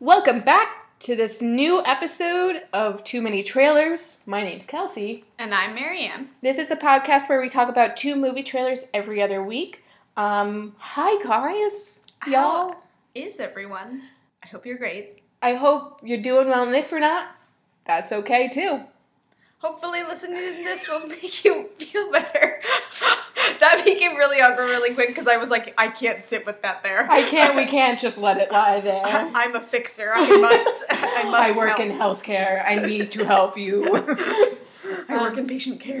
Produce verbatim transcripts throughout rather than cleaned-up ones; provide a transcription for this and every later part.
Welcome back to this new episode of Too Many Trailers. My name's Kelsey. And I'm Marianne. This is the podcast where we talk about two movie trailers every other week. Um, hi guys, y'all. How is everyone? I hope you're great. I hope you're doing well, and if you're not, that's okay too. Hopefully listening to this will make you feel better. That became really awkward really quick because I was like, I can't sit with that there. I can't, we can't just let it lie there. I, I'm a fixer. I must, I must I work help. in healthcare. I need to help you. I work Um, in patient care.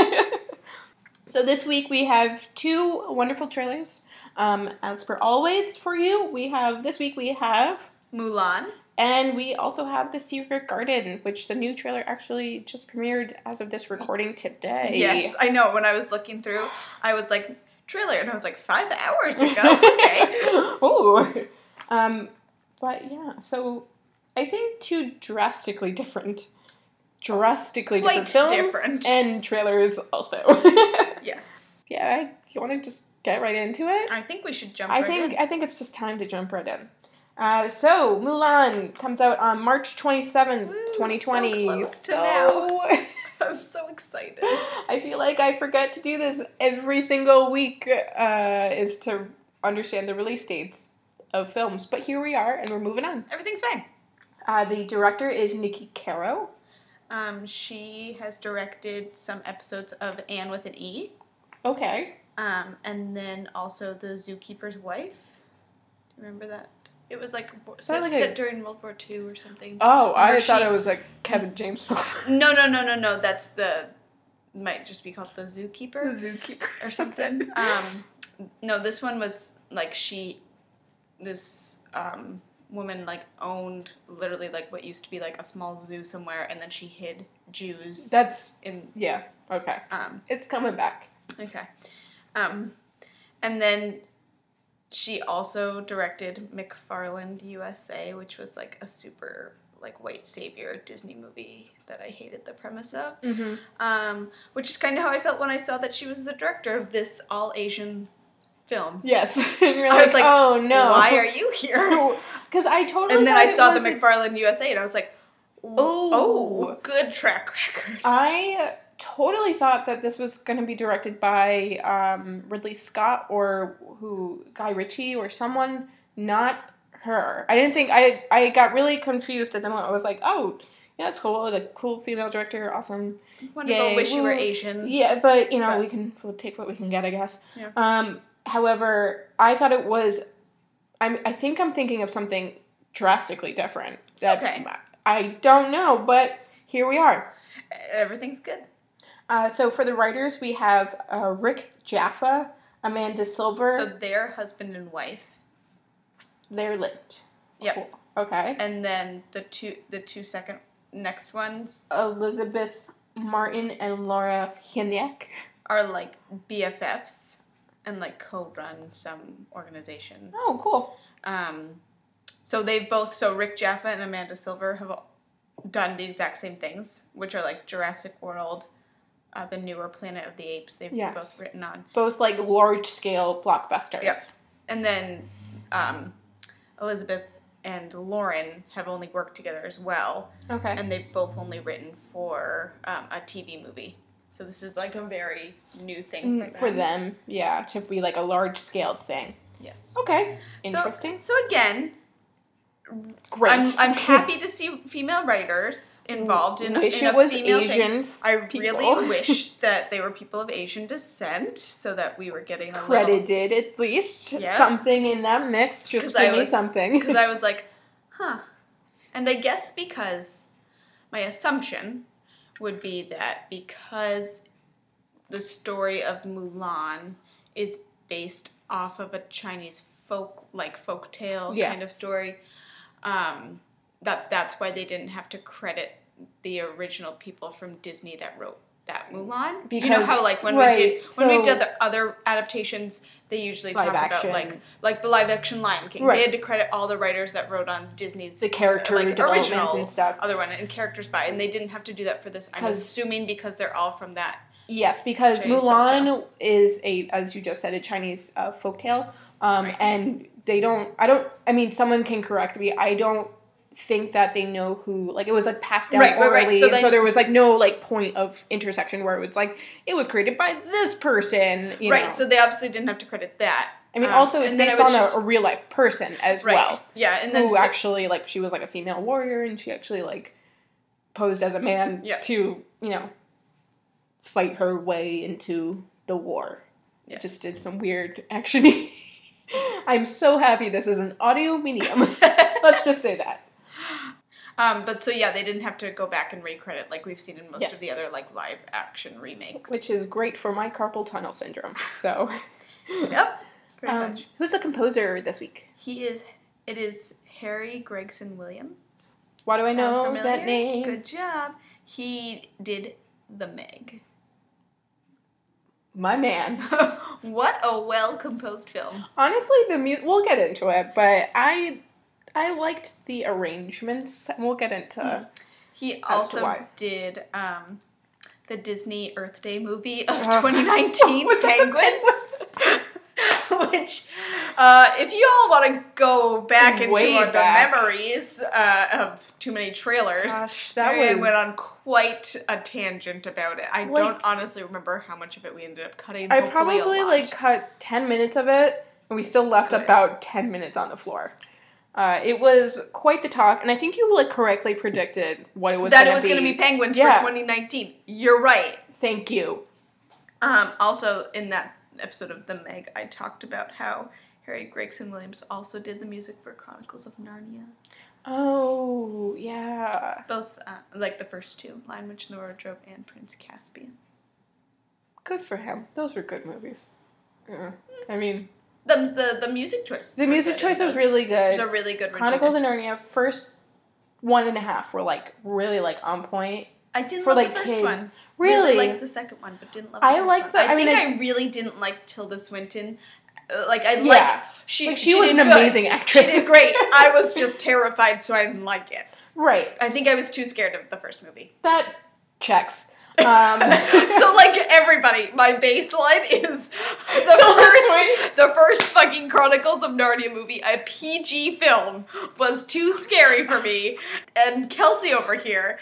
So this week we have two wonderful trailers. Um, as per always for you, we have, this week we have, Mulan. and we also have The Secret Garden, which the new trailer actually just premiered as of this recording today. Yes, I know. When I was looking through, I was like, trailer, and I was like, five hours ago? Okay. Ooh. Um, but yeah, so I think two drastically different, drastically different Quite films different. and trailers also. Yes. Yeah, you want to just get right into it? I think we should jump I right think in. I think it's just time to jump right in. Uh, so Mulan comes out on March twenty-seventh, Woo, twenty twenty. so close to So- now. I'm so excited. I feel like I forget to do this every single week. Uh, is to understand the release dates of films, but here we are, and we're moving on. Everything's fine. Uh, the director is Nikki Caro. Um, she has directed some episodes of Anne with an E. Okay. Um, and then also The Zookeeper's Wife. Do you remember that? It was like set, like set a- during World War Two or something. Oh, I Where thought she- it was like Kevin James. No, no, no, no, no. That's the might just be called The Zookeeper Zookeeper or something. um, no, this one was like she, this um woman like owned literally like what used to be like a small zoo somewhere, and then she hid Jews. That's in yeah. Okay, um. it's coming back. Okay. Um, and then she also directed McFarland U S A, which was like a super like white savior Disney movie that I hated the premise of. Mm-hmm. Um, which is kind of how I felt when I saw that she was the director of this all Asian film. Yes, and you're I like, was like, oh no, why are you here? Because I totally. And then thought I it saw the was a- McFarland U S A, and I was like, Ooh. oh, good track record. I totally thought that this was going to be directed by um, Ridley Scott or who Guy Ritchie or someone, not her. I didn't think I. I got really confused, and then I was like, oh, yeah, that's cool. Like cool female director, awesome. Wonderful. Yay. Wish you were Well, Asian. Yeah, but you know But- we can we'll take what we can get, I guess. Yeah. Um. However, I thought it was. I'm. I think I'm thinking of something drastically different. That Okay. I don't know, but here we are. Everything's good. Uh, so for the writers, we have uh, Rick Jaffa, Amanda Silver. So they're husband and wife. They're linked. Yep. Cool. Okay. And then the two the two second next ones Elizabeth Martin and Laura Hiniak. are like B F Fs and like co-run some organization. Oh, cool. Um, so they've both so Rick Jaffa and Amanda Silver have done the exact same things, which are like Jurassic World, uh, the newer Planet of the Apes. They've Yes. both written on. Both like large scale blockbusters. Yep. And then um, Elizabeth and Lauren have only worked together as well. Okay. And they've both only written for um, a T V movie. So this is like a very new thing for them. Mm, For them, yeah, to be like a large scale thing. Yes. Okay. So- Interesting. So again, Great. I'm I'm happy to see female writers involved in, Wish in it a was female thing. Asian. I people. really wish that they were people of Asian descent, so that we were getting a little. Credited at least Yeah. something in that mix. Just 'Cause give I me was- something. Because I was like, huh. And I guess because my assumption would be that because the story of Mulan is based off of a Chinese folk, like folk tale Yeah. kind of story, um, that that's why they didn't have to credit the original people from Disney that wrote that Mulan. You know Because- how like when right, we did when we so- did the other adaptations, they usually Live talk action. about like like the live action Lion King. Right. They had to credit all the writers that wrote on Disney's The character like, developments original and stuff. other one and characters by, and they didn't have to do that for this. I'm 'Cause- assuming because they're all from that. Yes, because Chinese Mulan is a, as you just said, a Chinese uh, folktale, um, Right. and they don't. I don't. I mean, someone can correct me. I don't think that they know who, like, it was, like, passed down right, orally, right, right. So and then, so there was, like, no, like, point of intersection where it was, like, it was created by this person, you right, know. so they obviously didn't have to credit that. I mean, um, also, it's based it on just, a, a real-life person as right, well. Yeah, and then... Who so, actually, like, she was, like, a female warrior, and she actually, like, posed as a man yeah. to, you know, fight her way into the war. Yeah. Just did some weird action-y. I'm so happy this is an audio medium. Let's just say that. Um, but so yeah, they didn't have to go back and recredit like we've seen in most yes. of the other like live action remakes. Which is great for my carpal tunnel syndrome. So Yep. Pretty um, much. Who's the composer this week? He is it is Harry Gregson Williams. Why do I Sound know familiar? that name? Good job. He did The Meg. My man. What a well-composed film. Honestly, the mu- we'll get into it, but I I liked the arrangements. We'll get into mm. He also did um, the Disney Earth Day movie of uh, twenty nineteen, Penguins. Which, uh, if you all want to go back into Way the back. memories uh, of too many trailers, Gosh, that Marianne was... went on quite a tangent about it. I like, don't honestly remember how much of it we ended up cutting. I probably like cut ten minutes of it, and we still left Good. about ten minutes on the floor. Uh, it was quite the talk, and I think you like correctly predicted what it was. That gonna it was going to be Penguins yeah. for twenty nineteen. You're right. Thank you. Um, also, in that episode of The Meg, I talked about how Harry Gregson Williams also did the music for Chronicles of Narnia. Oh, yeah. Both, uh, like the first two, Lion, Witch, and the Wardrobe, and Prince Caspian. Good for him. Those were good movies. Uh, I mean... The the, the music choice. The music choice was really good. It was a really good Chronicles of Narnia, first one and a half were, like, really, like, on point. I didn't for, love like, the first kids. one. Really? Really liked the second one, but didn't love the I first like one. the... I, I think mean, I, I really didn't like Tilda Swinton. Uh, like, I yeah. like... She, like, she, she was an good. amazing actress. She did great. I was just terrified, so I didn't like it. Right. I think I was too scared of the first movie. That checks. Um, so, like, everybody, my baseline is the first, the first fucking Chronicles of Narnia movie, a P G film, was too scary for me. And Kelsey over here,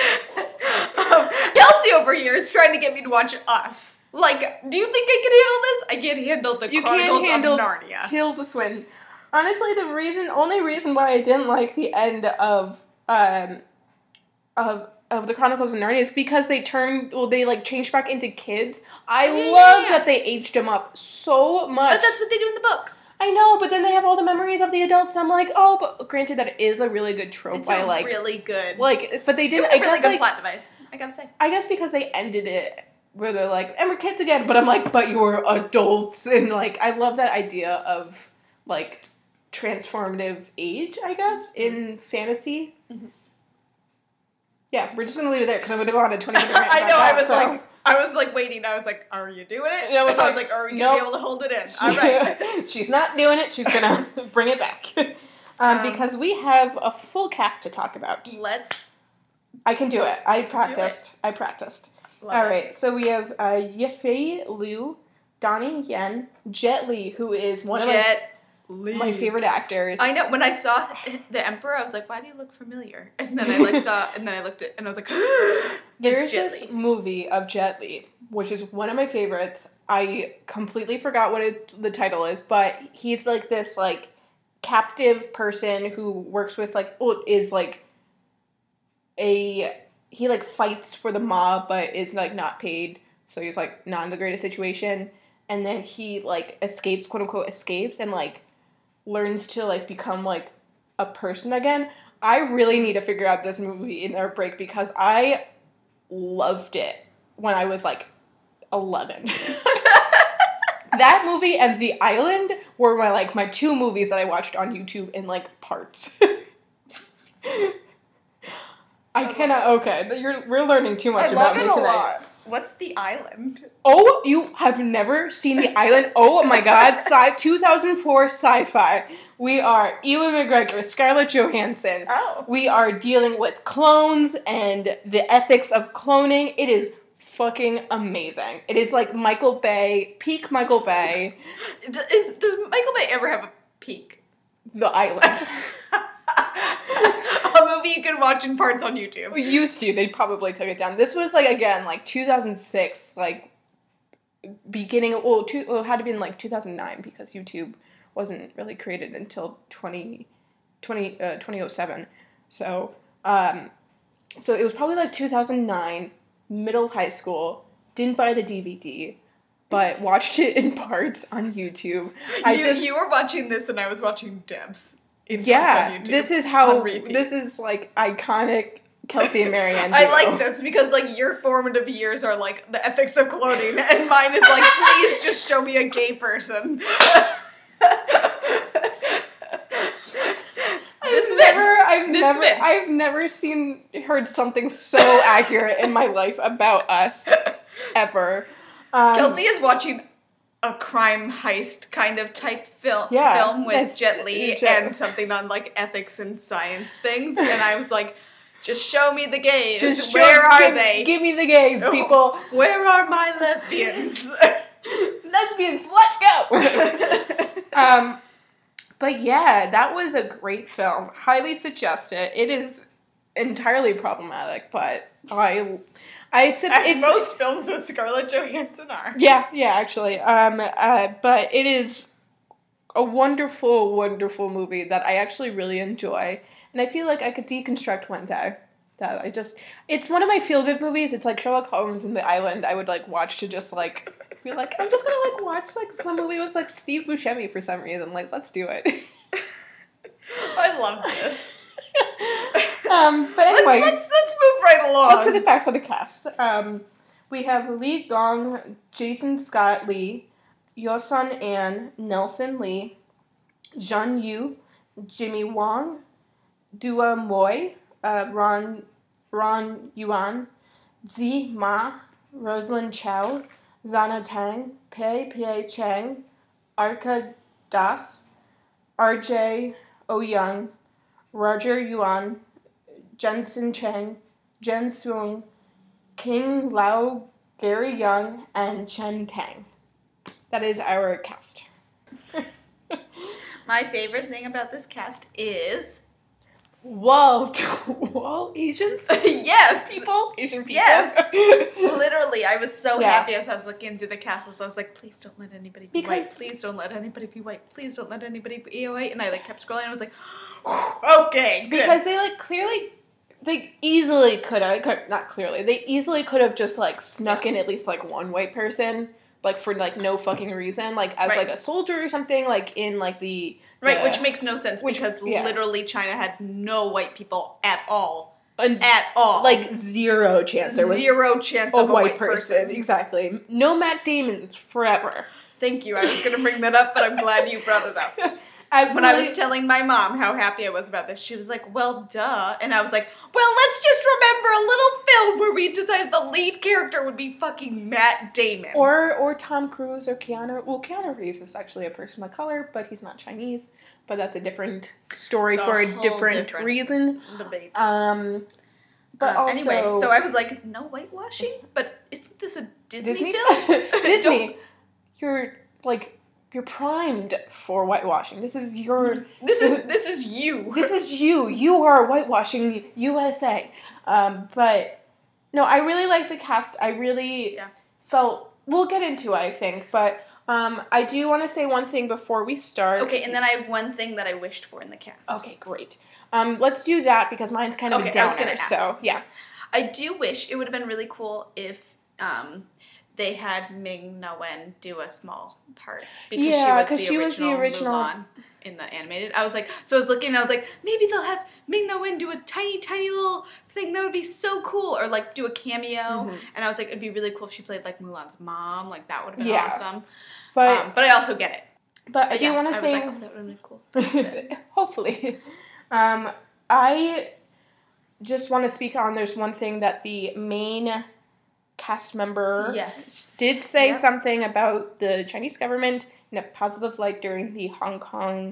um, Kelsey over here is trying to get me to watch Us. Like, do you think I can handle this? I can't handle the you Chronicles can't handle of Narnia. Tilda Swinton. Honestly, the reason, only reason why I didn't like the end of, um, of. of the Chronicles of Narnia is because they turned, well, they, like, changed back into kids. I yeah, love yeah. that they aged them up so much. But that's what they do in the books. I know, but then they have all the memories of the adults, and I'm like, oh, but granted, that is a really good trope. It's by, a like, really good. Like, but they didn't, It was a I really guess, good like, plot device, I gotta say. I guess because they ended it where they're like, and we're kids again, but I'm like, but you're adults, and, like, I love that idea of, like, transformative age, I guess, in fantasy. Mm-hmm. Yeah, we're just gonna leave it there because I'm gonna go on a twenty minute rant. I know. That, I was so. like, I was like waiting. I was like, "Are you doing it?" And I was, and like, I was like, "Are we gonna nope. be able to hold it in?" All right. She's not doing it. She's gonna bring it back um, um, because we have a full cast to talk about. Let's. I can do it. I practiced. It. I practiced. Love All it. right. So we have uh, Yifei Liu, Donnie Yen, Jet Li, who is one Jet of my. Lee. My favorite actors. I know. When I saw the Emperor, I was like, "Why do you look familiar?" And then I like saw, and then I looked at, and I was like, "There's Jet this Li. movie of Jet Li, which is one of my favorites. I completely forgot what it, the title is, but he's like this like captive person who works with like well, is like a he like fights for the mob, but is like not paid, so he's like not in the greatest situation, and then he like escapes, quote unquote, escapes, and like." learns to, like, become, like, a person again. I really need to figure out this movie in our break because I loved it when I was, like, eleven. That movie and The Island were my, like, my two movies that I watched on YouTube in, like, parts. I cannot, okay, you're, we're learning too much I about love me it a tonight. lot. What's The Island? Oh, you have never seen The Island? Oh my god, sci- two thousand four sci-fi. We are Ewan McGregor, Scarlett Johansson. Oh. We are dealing with clones and the ethics of cloning. It is fucking amazing. It is like Michael Bay, peak Michael Bay. Is, does Michael Bay ever have a peak? The Island. you can watch in parts on YouTube. We used to. They probably took it down. This was, like, again, like, two thousand six, like, beginning, well, two, well, it had to be in, like, two thousand nine, because YouTube wasn't really created until twenty, twenty, uh, twenty oh seven. So, um, so it was probably, like, two thousand nine, middle high school, didn't buy the D V D, but watched it in parts on YouTube. I you, just, you were watching this and I was watching Debs. In yeah, parts on YouTube, this is how, on repeat. this is, like, iconic Kelsey and Marianne I duo. like this because, like, your formative years are, like, the ethics of clothing, and mine is, like, please just show me a gay person. I've never, I've This never, fits. I've never seen, heard something so accurate in my life about us, ever. Um, Kelsey is watching a crime heist kind of type film Yeah, film with that's- Jet Li Jet- and something on, like, ethics and science things, and I was like, just show me the gays. just Where show- are give, they? Give me the gays, Oh, people. Where are my lesbians? Lesbians, let's go! um, but yeah, that was a great film. Highly suggest it. It is entirely problematic, but I, I said As it's most films with Scarlett Johansson are. yeah, yeah, actually. Um, uh, but it is a wonderful, wonderful movie that I actually really enjoy, and I feel like I could deconstruct one day. That I just, it's one of my feel-good movies. It's like Sherlock Holmes and The Island. I would like watch to just like be like, I'm just gonna like watch like some movie with like Steve Buscemi for some reason. Like, let's do it. I love this. um, but anyway, let's, let's let's move right along. let's get back to the cast. Um, we have Lee Gong, Jason Scott Lee, Yosun An, Nelson Lee, Jean Yu, Jimmy Wong, Dua Moy, uh, Ron Ron Yuan, Zi Ma, Rosalind Chow, Zana Tang, Pei Pei Chang, Arka Das, R J O Young, Roger Yuan, Jensen Cheng, Jen Suong, King Lao, Gary Young, and Chen Tang. That is our cast. My favorite thing about this cast is Whoa, whoa, Asians? yes, People? Asian people? Yes. Literally, I was so Yeah. happy as I was looking through the cast list. I was like, please don't let anybody be Because- white. Please don't let anybody be white. Please don't let anybody be white. And I like kept scrolling and I was like, okay, good. Because they like clearly, they easily could have, could, not clearly, they easily could have just like snuck Yeah. in at least like one white person, like for like no fucking reason, like as Right. like a soldier or something, like in like the right, the- which makes no sense which- because yeah. literally China had no white people at all. an- At all. like zero chance there was Zero chance a of a white person. Exactly. No Matt Damons forever. Thank you. I was going to bring that up, but I'm glad you brought it up. Absolutely. When I was telling my mom how happy I was about this, she was like, well, duh. And I was like, well, let's just remember a little film where we decided the lead character would be fucking Matt Damon. Or or Tom Cruise or Keanu. Well, Keanu Reeves is actually a person of color, but he's not Chinese. But that's a different story A for a whole different, different reason. debate. Um, but Um, also anyway, so I was like, no whitewashing? But isn't this a Disney, Disney film? Disney, you're like you're primed for whitewashing. This is your This is this is you. this is you. You are whitewashing U S A. Um, but no, I really like the cast. I really Yeah. felt. We'll get into it, I think, but. Um, I do want to say one thing before we start. Okay, and then I have one thing that I wished for in the cast. Okay, great. Um, let's do that because mine's kind of Okay, a downer. I was gonna ask. So yeah, I do wish it would have been really cool if um, they had Ming Na Wen do a small part because Yeah, she 'cause was she the was the original, original- Mulan in the animated. I was like, so I was looking, and I was like, maybe they'll have Ming Na Wen do a tiny, tiny little thing that would be so cool, or like do a cameo. Mhm. And I was like, it'd be really cool if she played like Mulan's mom, like that would have been Yeah. awesome. but um, but I also get it. but I But do yeah, want to I was say like, oh, that would have been cool. hopefully. Um, I just want to speak on. There's one thing that the main cast member Yes. did say Yep. something about the Chinese government in a positive light during the Hong Kong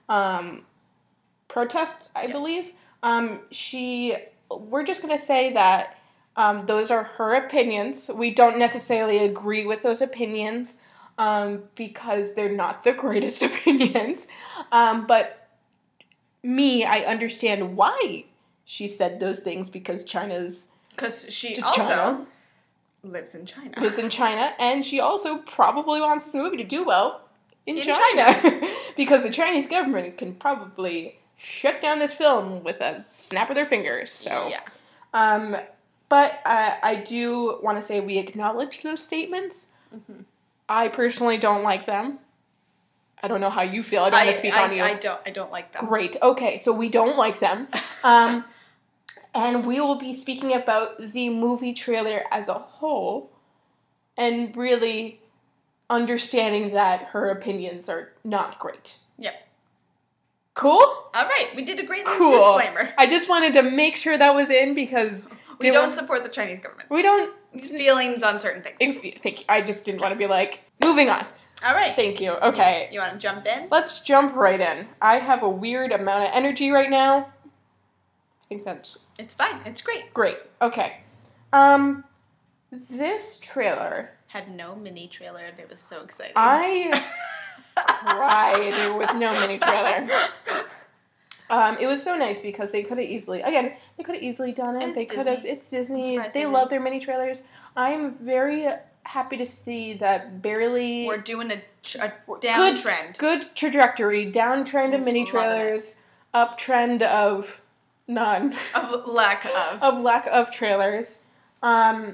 um, protests, I Yes. believe. Um, she, we're just going to say that um, those are her opinions. We don't necessarily agree with those opinions um, because they're not the greatest opinions. Um, but me, I understand why she said those things because China's Because she just also China. lives in China. lives in China, and she also probably wants this movie to do well in, In China. Because the Chinese government can probably shut down this film with a snap of their fingers. So, yeah. um, but uh, I do want to say we acknowledge those statements. Mm-hmm. I personally don't like them. I don't know how you feel. I don't want to speak I, on you. I don't. I don't like them. Great. Okay, so we don't like them. Um, and we will be speaking about the movie trailer as a whole and really understanding that her opinions are not great. Yep. Cool? All right, we did a great Cool. disclaimer. I just wanted to make sure that was in because We did don't we- support the Chinese government. we don't. It's feelings on certain things. Ex- Thank you. I just didn't want to be like, moving on. All right. Thank you. Okay. You want to jump in? Let's jump right in. I have a weird amount of energy right now. I think that's It's fine. It's great. great. Okay. Um, this trailer, Had no mini trailer and it was so exciting. I cried with no mini trailer. Um, it was so nice because they could have easily, again, they could have easily done it. It's they could have, Disney. it's Disney. Surprisingly. They love their mini trailers. I'm very happy to see that barely We're doing a, tr- a Good- downtrend. good trajectory, downtrend of mini Loving it. trailers, uptrend of none, Of lack of. of lack of trailers. Um,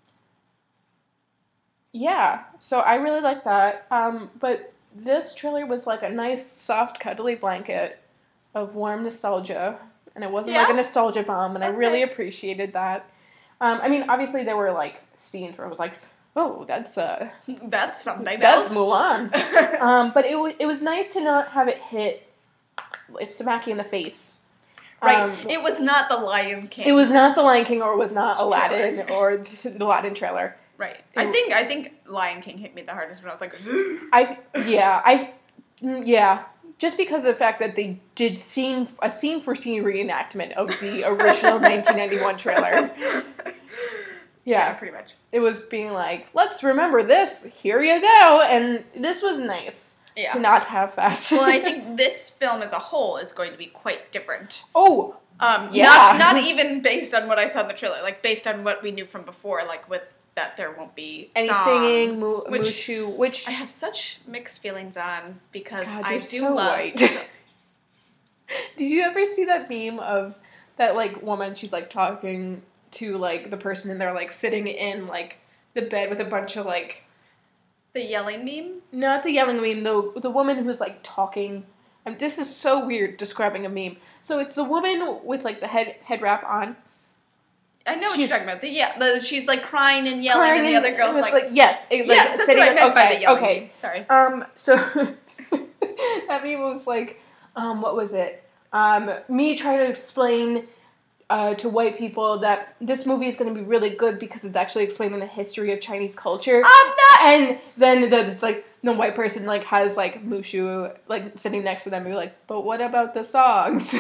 yeah, so I really like that. Um, but this trailer was like a nice, soft, cuddly blanket of warm nostalgia, and it wasn't like Yeah? a nostalgia bomb, and I Okay. really appreciated that. Um, I mean, obviously there were like scenes where I was like, "Oh, that's uh, That's something that's else. Mulan." um, but it w- it was nice to not have it hit like, smack you in the face. Right. Um, It was not the Lion King. it was not the Lion King, or it was not It's Aladdin, trailer. or the the Aladdin trailer. Right. I It- think I think Lion King hit me the hardest when I was like, I yeah I mm, yeah just because of the fact that they did scene a scene for scene reenactment of the original nineteen ninety-one trailer. Yeah, pretty much. it was being like, let's remember this. Here you go, and this was nice Yeah. to not have that. Well, I think this film as a whole is going to be quite different. oh. Um, Yeah. Not, not even based on what I saw in the trailer, like based on what we knew from before, like with that there won't be Any songs, singing, mu- which Mushu, which I have such mixed feelings on because God, I you're do so love. white. Did you ever see that meme of that like woman? She's like talking to like the person, and they're like sitting in like the bed with a bunch of like The yelling meme. not the yelling meme, the the woman who's like talking. And this is so weird describing a meme. So it's the woman with like the head head wrap on, I know what She's- you're talking about. The, yeah, the, she's like crying and yelling, crying and the and other girl's it was like, yes, it, like, yes, that's sitting what I meant okay, by the yelling okay. meme. Sorry. Um, so that meme was like, um, what was it? Um, me trying to explain uh, to white people that this movie is going to be really good because it's actually explaining the history of Chinese culture. I'm not. And then the, it's like the white person like has like Mushu like sitting next to them. And you're like, but what about the songs?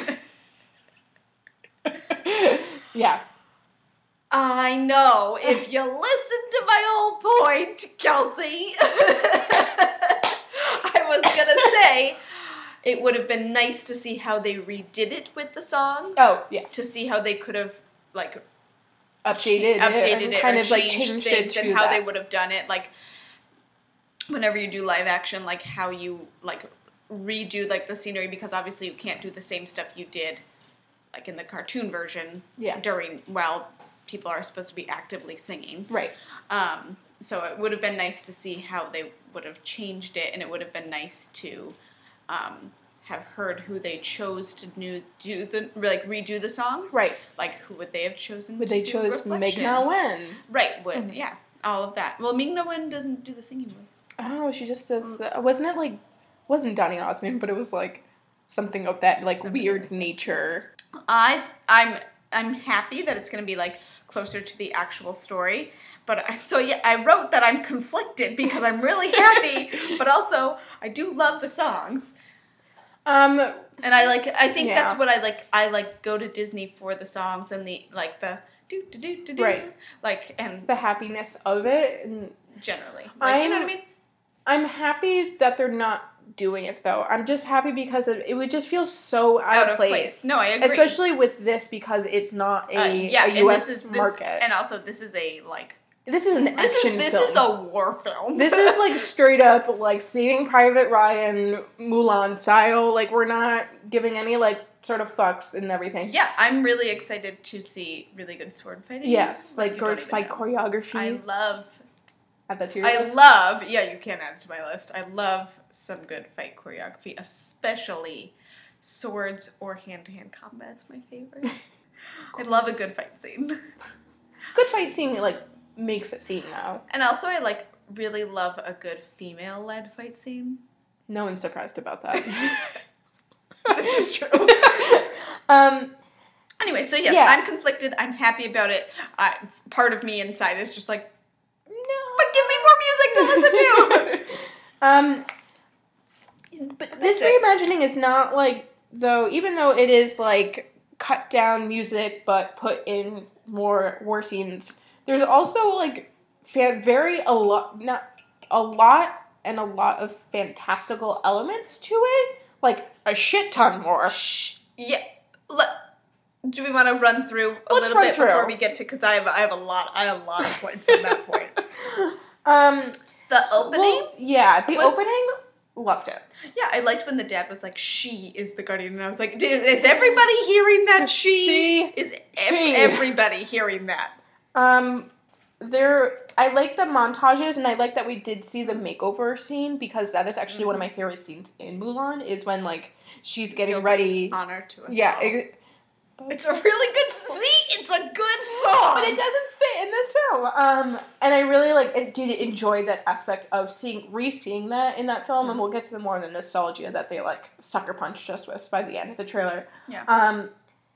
Yeah. I know. If you listen to my whole point, Kelsey, I was gonna say it would have been nice to see how they redid it with the songs. Oh yeah. To see how they could have like Updated, updated it, it, kind or of like changed changed it things to and how that. they would have done it. Like whenever you do live action, like how you like redo like the scenery, because obviously you can't do the same stuff you did like in the cartoon version Yeah. during while people are supposed to be actively singing. Right. Um, so it would have been nice to see how they would have changed it, and it would have been nice to um, have heard who they chose to do, do the like redo the songs. Right. Like who would they have chosen? Would to they do chose Reflection? Ming-Na Wen? Right. Would Mhm. yeah, all of that. Well, Ming-Na Wen doesn't do the singing voice. Oh, she just does. The, wasn't it like? Wasn't Donny Osmond? But it was like something of that like Something weird nature. I I'm I'm happy that it's going to be like closer to the actual story. But I, so yeah, I wrote that I'm conflicted because I'm really happy, but also I do love the songs. Um. And I like I think Yeah. that's what I like I like go to Disney for the songs and the like the do do do do do Right. like and The happiness of it, and generally. Like you know what I I'm- mean? I'm happy that they're not doing it, though. I'm just happy because it, it would just feel so out, Out of of place. place. No, I agree. Especially with this because it's not a, Uh, yeah, a and U S this is, this, market. and also this is a like this is an this action is this film. is a war film. This is like straight up like Saving Private Ryan, Mulan style. Like we're not giving any like sort of fucks and everything. Yeah, I'm really excited to see really good sword fighting. Yes, like You good don't even fight know. choreography. I love. Add that to your I list. love. Yeah, you can add it to my list. I love some good fight choreography, especially swords or hand-to-hand combat. It's my favorite. I love a good fight scene. Good fight scene like makes it seem now. And also, I like really love a good female-led fight scene. No one's surprised about that. This is true. um. Anyway, so yes, Yeah. I'm conflicted. I'm happy about it. I, part of me inside is just like, No. but give me more music to listen to. um. But this That's it. reimagining is not like though. Even though it is like cut down music but put in more war scenes. There's also like fan, very a lot not a lot and a lot of fantastical elements to it. Like a shit ton more. Shh. Yeah. Let, do we want to run through a Let's little run bit through. before we get to? Because I have I have a lot I have a lot of points on that point. Um. The opening. Well, yeah, the was- opening. Loved it. Yeah, I liked when the dad was like, "She is the guardian," and I was like, "Is is everybody hearing that? She, She. is ev- She. everybody hearing that?" Um, there. I like the montages, and I like that we did see the makeover scene because that is actually one of my favorite scenes in Mulan. Is when like she's getting You'll be ready. Honor to us. Yeah, all. it, it's a really good scene. It's a good song, but it doesn't fit in this film. Um, and I really like it. Did enjoy that aspect of seeing re-seeing that in that film, and we'll get to the more of the nostalgia that they like sucker punched us with by the end of the trailer. Yeah. Um,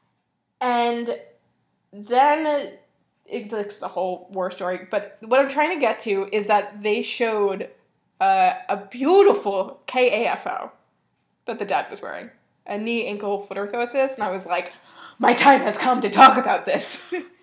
and then it, it's the whole war story. But what I'm trying to get to is that they showed uh, a beautiful K A F O that the dad was wearing, a knee, ankle, foot orthosis, and I was like, my time has come to talk about this.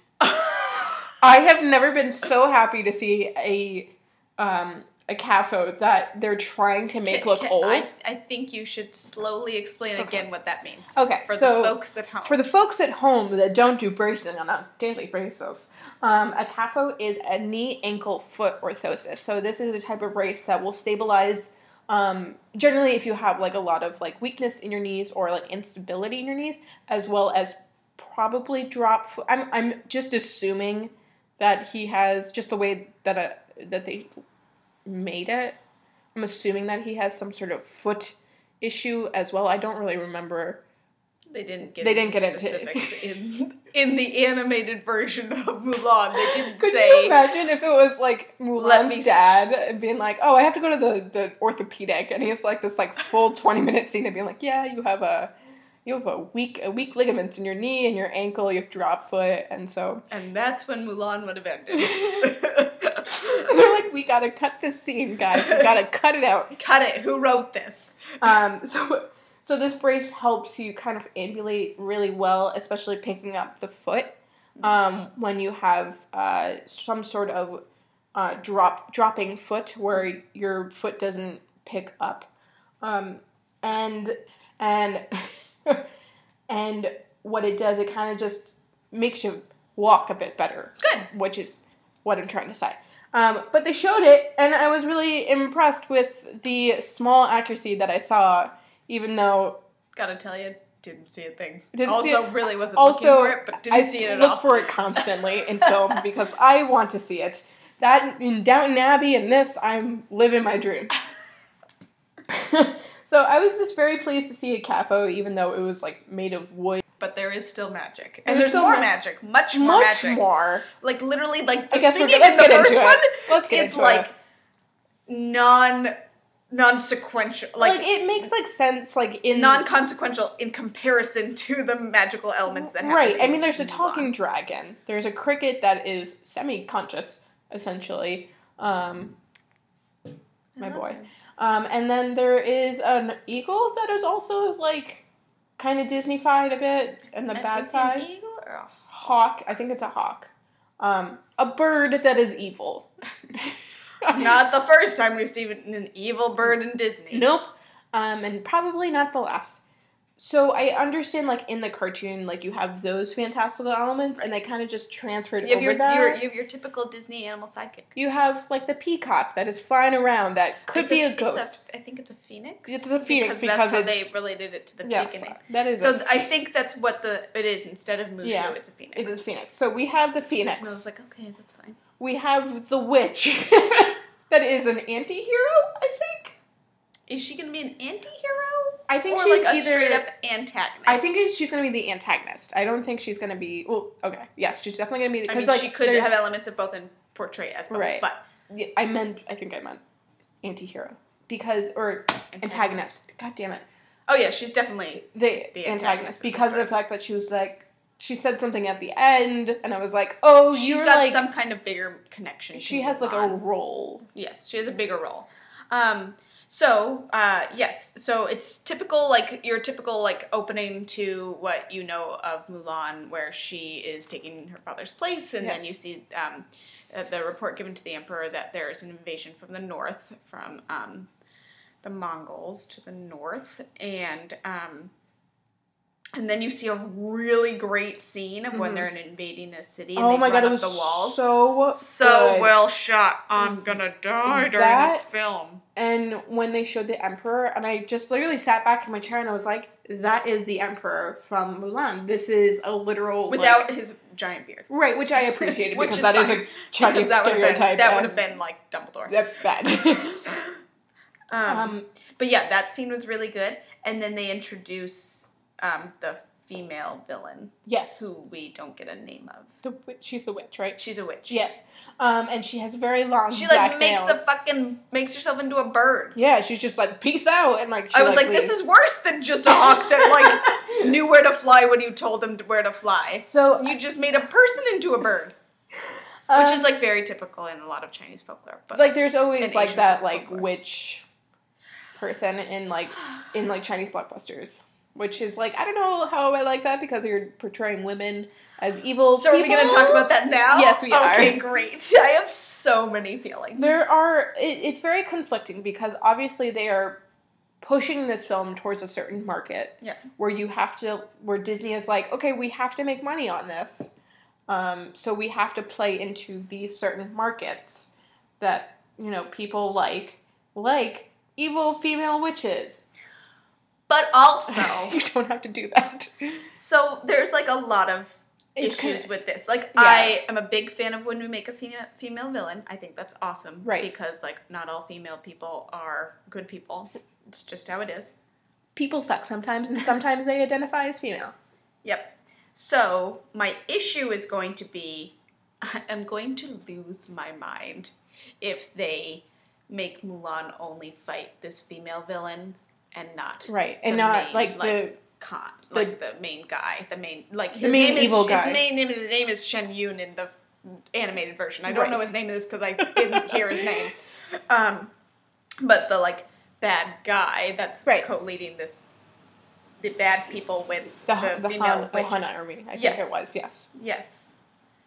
I have never been so happy to see a um, a C A F O that they're trying to make Can- look can- old. I, I think you should slowly explain Okay. again what that means. Okay, For so the folks at home. For the folks at home that don't do bracing on a daily basis, um, a C A F O is a knee, ankle, foot orthosis. So this is a type of brace that will stabilize. Um, generally, if you have like a lot of like weakness in your knees or like instability in your knees, as well as probably drop. Fo- I'm I'm just assuming that he has just the way that a, that they made it. I'm assuming that he has some sort of foot issue as well. I don't really remember. They didn't get They into didn't get into- specifics in in the animated version of Mulan. They didn't Could say. you imagine if it was like Let me Mulan's sh- dad and being like, "Oh, I have to go to the, the orthopedic," and he's like this like full twenty minute scene of being like, "Yeah, you have a you have a weak a weak ligaments in your knee and your ankle. You have drop foot, and so And that's when Mulan would have ended. they're like, we gotta cut this scene, guys. We gotta cut it out." Cut it. Who wrote this? Um, so so this brace helps you kind of ambulate really well, especially picking up the foot um, when you have uh, some sort of uh, drop dropping foot where your foot doesn't pick up, um, and and and what it does, it kind of just makes you walk a bit better. Good. Which is what I'm trying to say. Um, but they showed it, and I was really impressed with the small accuracy that I saw, even though Gotta tell you, didn't see a thing. Didn't also, see it. really wasn't also looking for it, but didn't I see it at look all. for it constantly in film because I want to see it. That in Downton Abbey and this, I'm living my dream. So I was just very pleased to see a C A F O, even though it was like made of wood. But there is still magic, and There's there's still more ma- magic, much more Much magic. more. Like literally, like the I guess we're singing good. Let's in the get first into one it. Let's get is into like it. non non-sequential, Like, like, it makes like sense, like in non-consequential in comparison to the magical elements that happen. right. I in mean, there's a Mulan. talking dragon. There's a cricket that is semi-conscious, essentially. Um, my boy. Um, and then there is an eagle that is also like kind of Disney-fied a bit, and the And bad is it side. an eagle or a Hawk. I think it's a hawk. Um, a bird that is evil. Not the first time we've seen an evil bird in Disney. Nope. um, and probably not the last. So I understand, like, in the cartoon, like, you have those fantastical elements, and they kind of just transferred You have over your, that. your, you have your typical Disney animal sidekick. You have, like, the peacock that is flying around that could It's be a, a ghost. It's a, I think it's a phoenix. It's a phoenix because, because that's it's... how they related it to the yes, beginning. that is So a, I think that's what the it is. Instead of Mushu, yeah, it's a phoenix. it is phoenix. So we have the phoenix. And I was like, okay, that's fine. We have the witch that is an anti-hero, I think. Is she going to be an anti-hero? I think or she's like a either... straight-up antagonist? I think she's going to be the antagonist. I don't think she's going to be... Well, okay. Yes, she's definitely going to be... I mean, like, she could there's- have elements of both and portray as both. Right. But Yeah, I meant... I think I meant anti-hero. Because... Or antagonist. Antagonist. God damn it. Oh, yeah, she's definitely... The, The antagonist. antagonist of the Because of the story. fact that she was like... She said something at the end, and I was like, oh, She's you're got like... some kind of bigger connection. She to has, like, a Mulan. role. Yes, she has a bigger role. Um, so, uh, yes, so it's typical, like, your typical, like, opening to what you know of Mulan, where she is taking her father's place, and Yes. then you see um, uh, the report given to the Emperor that there is an invasion from the north, from um, the Mongols to the north, and... Um, And then you see a really great scene of when Mhm. they're invading a city and Oh they my run god, up it was the walls. so So good. well shot. I'm gonna die during That- this film. And when they showed the Emperor, and I just literally sat back in my chair and I was like, that is the Emperor from Mulan. This is a literal... Without like, his giant beard. right, which I appreciated Which because is that is fine, a Chinese Because that would have stereotype. been, that would and have been like Dumbledore. That's bad. um, um, but yeah, that scene was really good. And then they introduce um, the female villain, yes. who we don't get a name of. The witch, she's the witch, right? She's a witch. Yes. Um, and she has very long She black like makes nails. a fucking makes herself into a bird. Yeah, she's just like, peace out, and like she I was like, leaves. this is worse than just a hawk that like knew where to fly when you told him where to fly. So You just made a person into a bird, um, which is like very typical in a lot of Chinese folklore. But like there's always and like Asian that like folklore. witch person in like in like Chinese blockbusters, which is like I don't know how I like that because you're portraying women as evil. so are we people. going to talk about that now? Yes, we are. Okay, great. I have so many feelings. There are. It, it's very conflicting because obviously they are pushing this film towards a certain market. Yeah. Where you have to, where Disney is like, okay, we have to make money on this, um, so we have to play into these certain markets that you know people like, like evil female witches. But also, You don't have to do that. so there's like a lot of It's issues kinda- with this. Like, Yeah. I am a big fan of when we make a female, female villain. I think that's awesome. Right. Because, like, not all female people are good people. It's just how it is. People suck sometimes, and sometimes they identify as female. Yep. So, my issue is going to be I'm going to lose my mind if they make Mulan only fight this female villain and not Right, and the not main, like, like, the Khan, the- like the main guy, the main like The his main name evil is, guy. His main name is his name is Shen Yun in the animated version. I don't Right. know his name is because I didn't hear his name. Um, but the like bad guy that's Right. co-leading this, the bad people with the the, the, female Han, the witch. Han army. I think Yes. it was. Yes. Yes.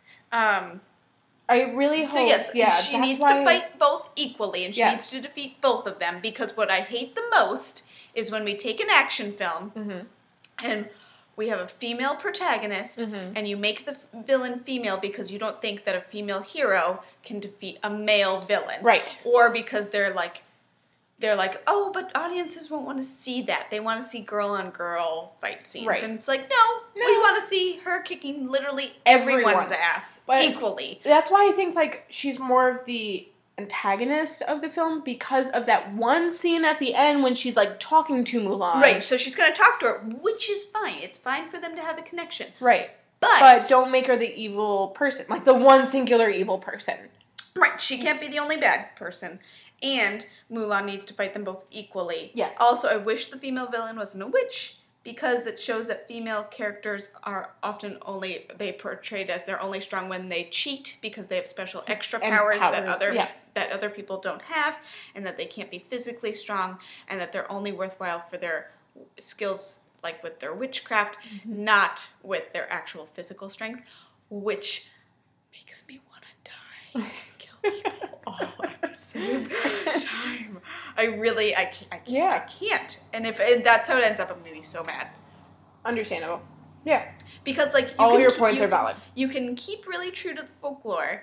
Um. I really hope. So yes, yeah, she that's needs why, to fight both equally, and she Yes. needs to defeat both of them. Because what I hate the most is when we take an action film Mhm. and we have a female protagonist, Mhm. and you make the f- villain female because you don't think that a female hero can defeat a male villain, Right. or because they're like, they're like, oh, but audiences won't want to see that. They want to see girl on girl fight scenes, Right. and it's like, no, we No. want to see her kicking literally Everyone. everyone's ass But- equally. That's why I think like she's more of the antagonist of the film because of that one scene at the end when she's like talking to Mulan. Right, so she's going to talk to her, which is fine. It's fine for them to have a connection. Right. But, But don't make her the evil person, like the one singular evil person. right, she can't be the only bad person. And Mulan needs to fight them both equally. Yes. Also, I wish the female villain wasn't a witch because it shows that female characters are often only, they portrayed as they're only strong when they cheat because they have special extra And powers, that powers, other yeah. that other people don't have, and that they can't be physically strong, and that they're only worthwhile for their skills, like with their witchcraft, Mm-hmm. not with their actual physical strength, which makes me want to die. Kill kill people all at the same time. I really, I can't, I can't, Yeah. I can't. And if and that's how it ends up, I'm going to be so mad. Understandable. Yeah. Because, like, you all can your keep, points you are valid. Can, you can keep really true to the folklore,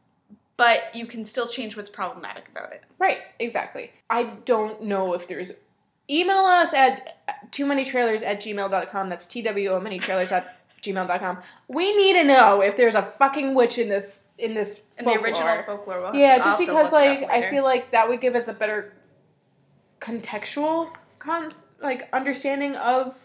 but you can still change what's problematic about it. Right, exactly. I don't know if there's... Email us at too many trailers at gmail dot com. That's T W O many trailers at gmail dot com. We need to know if there's a fucking witch in this in this in folklore. the original folklore. We'll have yeah, to, just I'll have to because look it like up I later. feel like that would give us a better contextual con like understanding of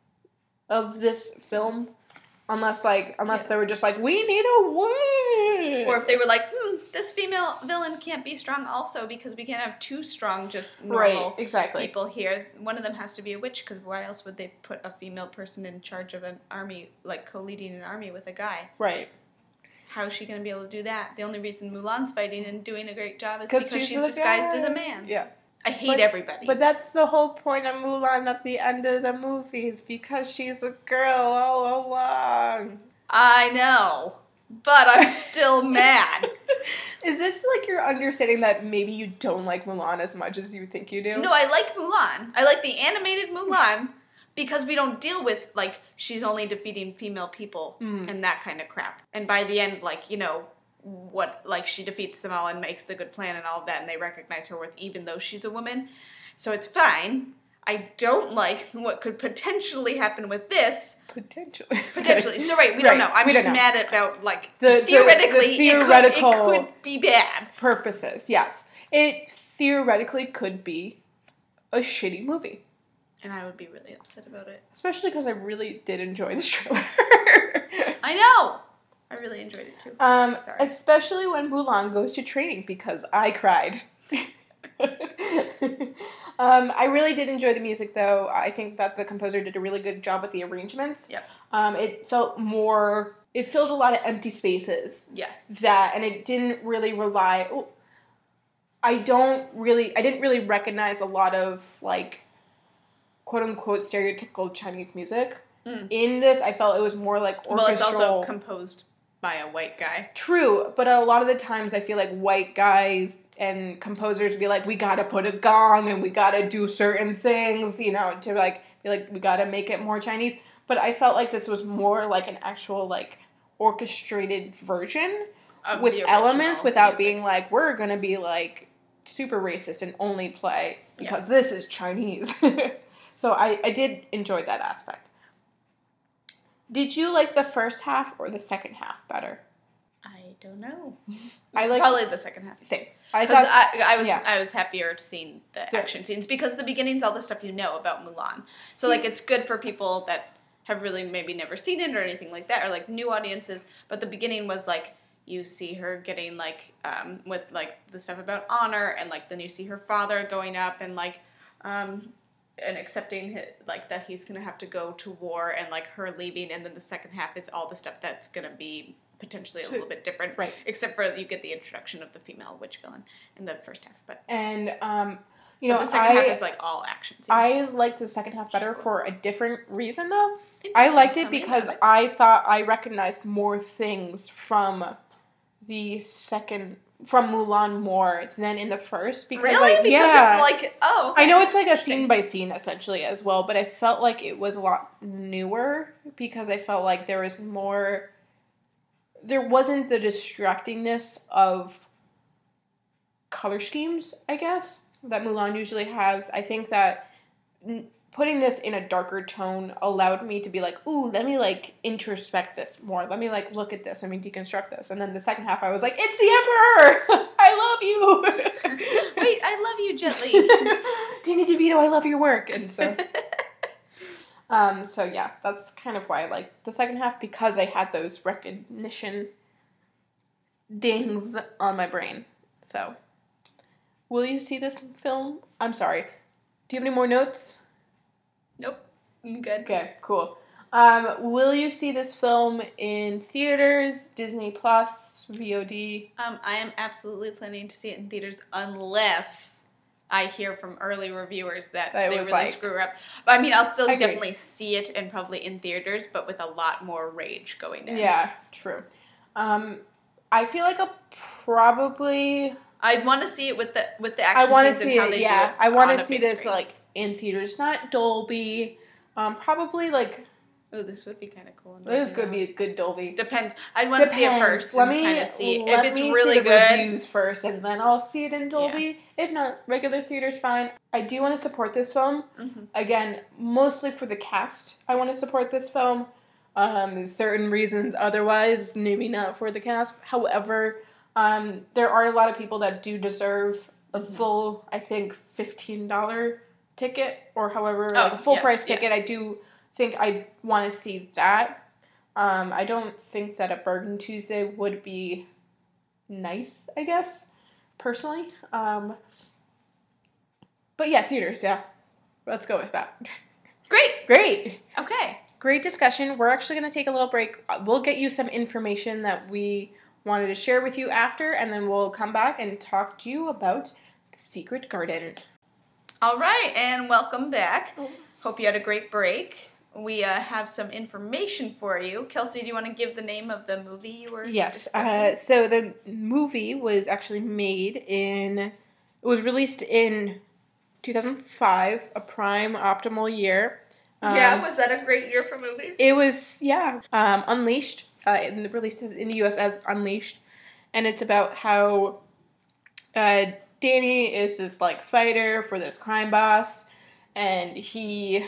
of this film. Unless like unless Yes. they were just like, we need a witch. Or if they were like, hmm, this female villain can't be strong also because we can't have two strong, just normal right, exactly. people here. One of them has to be a witch because why else would they put a female person in charge of an army, like co-leading an army with a guy? Right. How is she going to be able to do that? The only reason Mulan's fighting and doing a great job is 'Cause because she's she's a disguised guy. as a man. Yeah. I hate But- everybody. But that's the whole point of Mulan at the end of the movie is because she's a girl all along. I know, but I'm still mad. Is this like your understanding that maybe you don't like Mulan as much as you think you do? No, I like Mulan. I like the animated Mulan because we don't deal with, like, she's only defeating female people Mm. and that kind of crap. And by the end, like, you know, what, like, she defeats them all and makes the good plan and all of that, and they recognize her worth even though she's a woman. So it's fine. I don't like what could potentially happen with this. Potentially. Potentially. So, right, we Right, don't know. I'm we just don't know. mad about, like, The- the- theoretically, the theoretical- it, could, it could be bad. Purposes, yes. It theoretically could be a shitty movie. And I would be really upset about it. Especially because I really did enjoy this trailer. I know! I really enjoyed it, too. Um, Sorry. especially when Mulan goes to training because I cried. um, I really did enjoy the music though. I think that the composer did a really good job with the arrangements. Yep. Um, it felt more, it filled a lot of empty spaces. Yes. That, and it didn't really rely, oh, I don't really, I didn't really recognize a lot of like, quote unquote, stereotypical Chinese music. Mm. In this, I felt it was more like orchestral. Well, it's also composed by a white guy. True, but a lot of the times I feel like white guys and composers be like, we gotta put a gong and we gotta do certain things, you know, to like be like, we gotta make it more Chinese. But I felt like this was more like an actual like orchestrated version Of with the elements original without music. being like, we're gonna be like super racist and only play because this is Chinese. So I, I did enjoy that aspect. Did you like the first half or the second half better? I don't know. I liked- Probably the second half. Same. I Because thought I, I was yeah. I was happier seeing the Yeah. action scenes because the beginning's all the stuff you know about Mulan. So See- like it's good for people that have really maybe never seen it or anything like that, or like new audiences. But the beginning was like you see her getting like um, with like the stuff about honor, and like then you see her father going up and like um, and accepting his, like that he's gonna have to go to war, and like her leaving, and then the second half is all the stuff that's gonna be potentially a little bit different, Right. Except for you get the introduction of the female witch villain in the first half, but and um, you know, but the second I half is like all action scenes. I liked the second half better cool. for a different reason though. I Interesting. liked Tell it me because about it. I thought I recognized more things from the second from Mulan more than in the first because really like because yeah. it's like oh okay. I know it's like a Interesting. scene by scene essentially as well, but I felt like it was a lot newer because I felt like there was more. There wasn't the distractingness of color schemes, I guess, that Mulan usually has. I think that n- putting this in a darker tone allowed me to be like, ooh, let me like introspect this more. Let me like look at this. Let me deconstruct this. And then the second half, I was like, it's the Emperor! I love you! Wait, I love you, gently. Danny DeVito, I love your work. And so, um, so yeah, that's kind of why I like the second half because I had those recognition dings on my brain. So, will you see this film? I'm sorry. Do you have any more notes? Nope, I'm good. Okay, cool. Um, will you see this film in theaters, Disney Plus, V O D? Um, I am absolutely planning to see it in theaters unless I hear from early reviewers that, That it they was really like- screw up. But I mean, I'll still I agree. definitely see it and probably in theaters, but with a lot more rage going in. Yeah, true. Um, I feel like I'll probably... I want to see it with the with the action I want to scenes see and how it, they yeah. do it I want on to a see big this, screen. like, in theaters. Not Dolby. Um, probably, like... Oh, this would be kind of cool. It could be a good Dolby. Depends. I'd want to see it first. Let and me kind of see let if it's me really see the good. reviews first, and then I'll see it in Dolby. If not, regular theater's fine. I do want to support this film. Mm-hmm. Again, mostly for the cast. I want to support this film. Um, there's certain reasons otherwise, maybe not for the cast. However, um, there are a lot of people that do deserve a Mm-hmm. full, I think, fifteen dollars ticket, or however, Oh, like a full yes, price ticket. yes. I do think I want to see that. Um, I don't think that a Bergen Tuesday would be nice, I guess, personally. Um, but yeah, theaters, yeah. Let's go with that. Great. Great. Okay. Great discussion. We're actually going to take a little break. We'll get you some information that we wanted to share with you after, and then we'll come back and talk to you about The Secret Garden. All right, and welcome back. Hope you had a great break. We uh, have some information for you. Kelsey, do you want to give the name of the movie you were Yes. discussing? Uh, so the movie was actually made in, it was released in two thousand five, a prime optimal year. Um, yeah, was that a great year for movies? It was, yeah. Um, Unleashed, uh, in the, released in the U S as Unleashed. And it's about how uh, Danny is this, like, fighter for this crime boss. And he,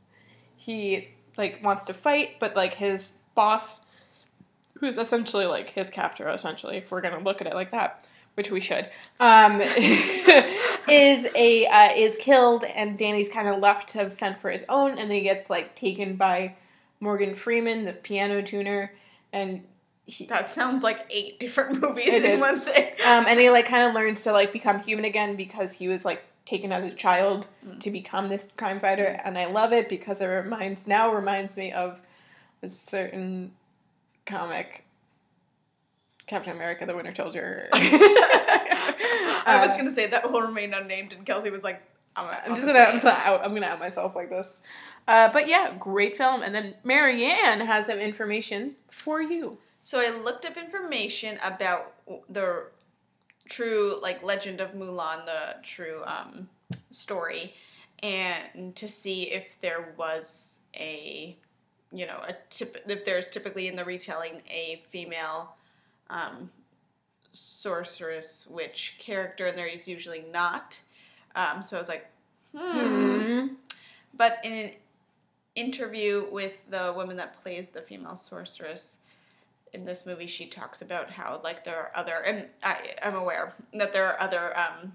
he, like, wants to fight, but, like, his boss, who's essentially, like, his captor, essentially, if we're going to look at it like that, which we should, um, is a uh, is killed, and Danny's kind of left to fend for his own, and then he gets, like, taken by Morgan Freeman, this piano tuner, and he... That sounds like eight different movies It in is. one thing. Um, and he, like, kind of learns to, like, become human again because he was, like, taken as a child mm. to become this crime fighter, and I love it because it reminds, now reminds me of a certain comic, Captain America, the Winter Soldier. I was going to say that will remain unnamed, and Kelsey was like, I'm, gonna, I'm just going to, I'm gonna out, I'm gonna out myself like this. Uh, but yeah, great film. And then Marianne has some information for you. So I looked up information about the true, like, Legend of Mulan, the true um, story, and to see if there was a, you know, a tip, if there's typically in the retelling a female um, sorceress witch character, and there is usually not. Um, so I was like, hmm. Hmm. But in an interview with the woman that plays the female sorceress in this movie, she talks about how, like, there are other, and I, I'm aware that there are other um,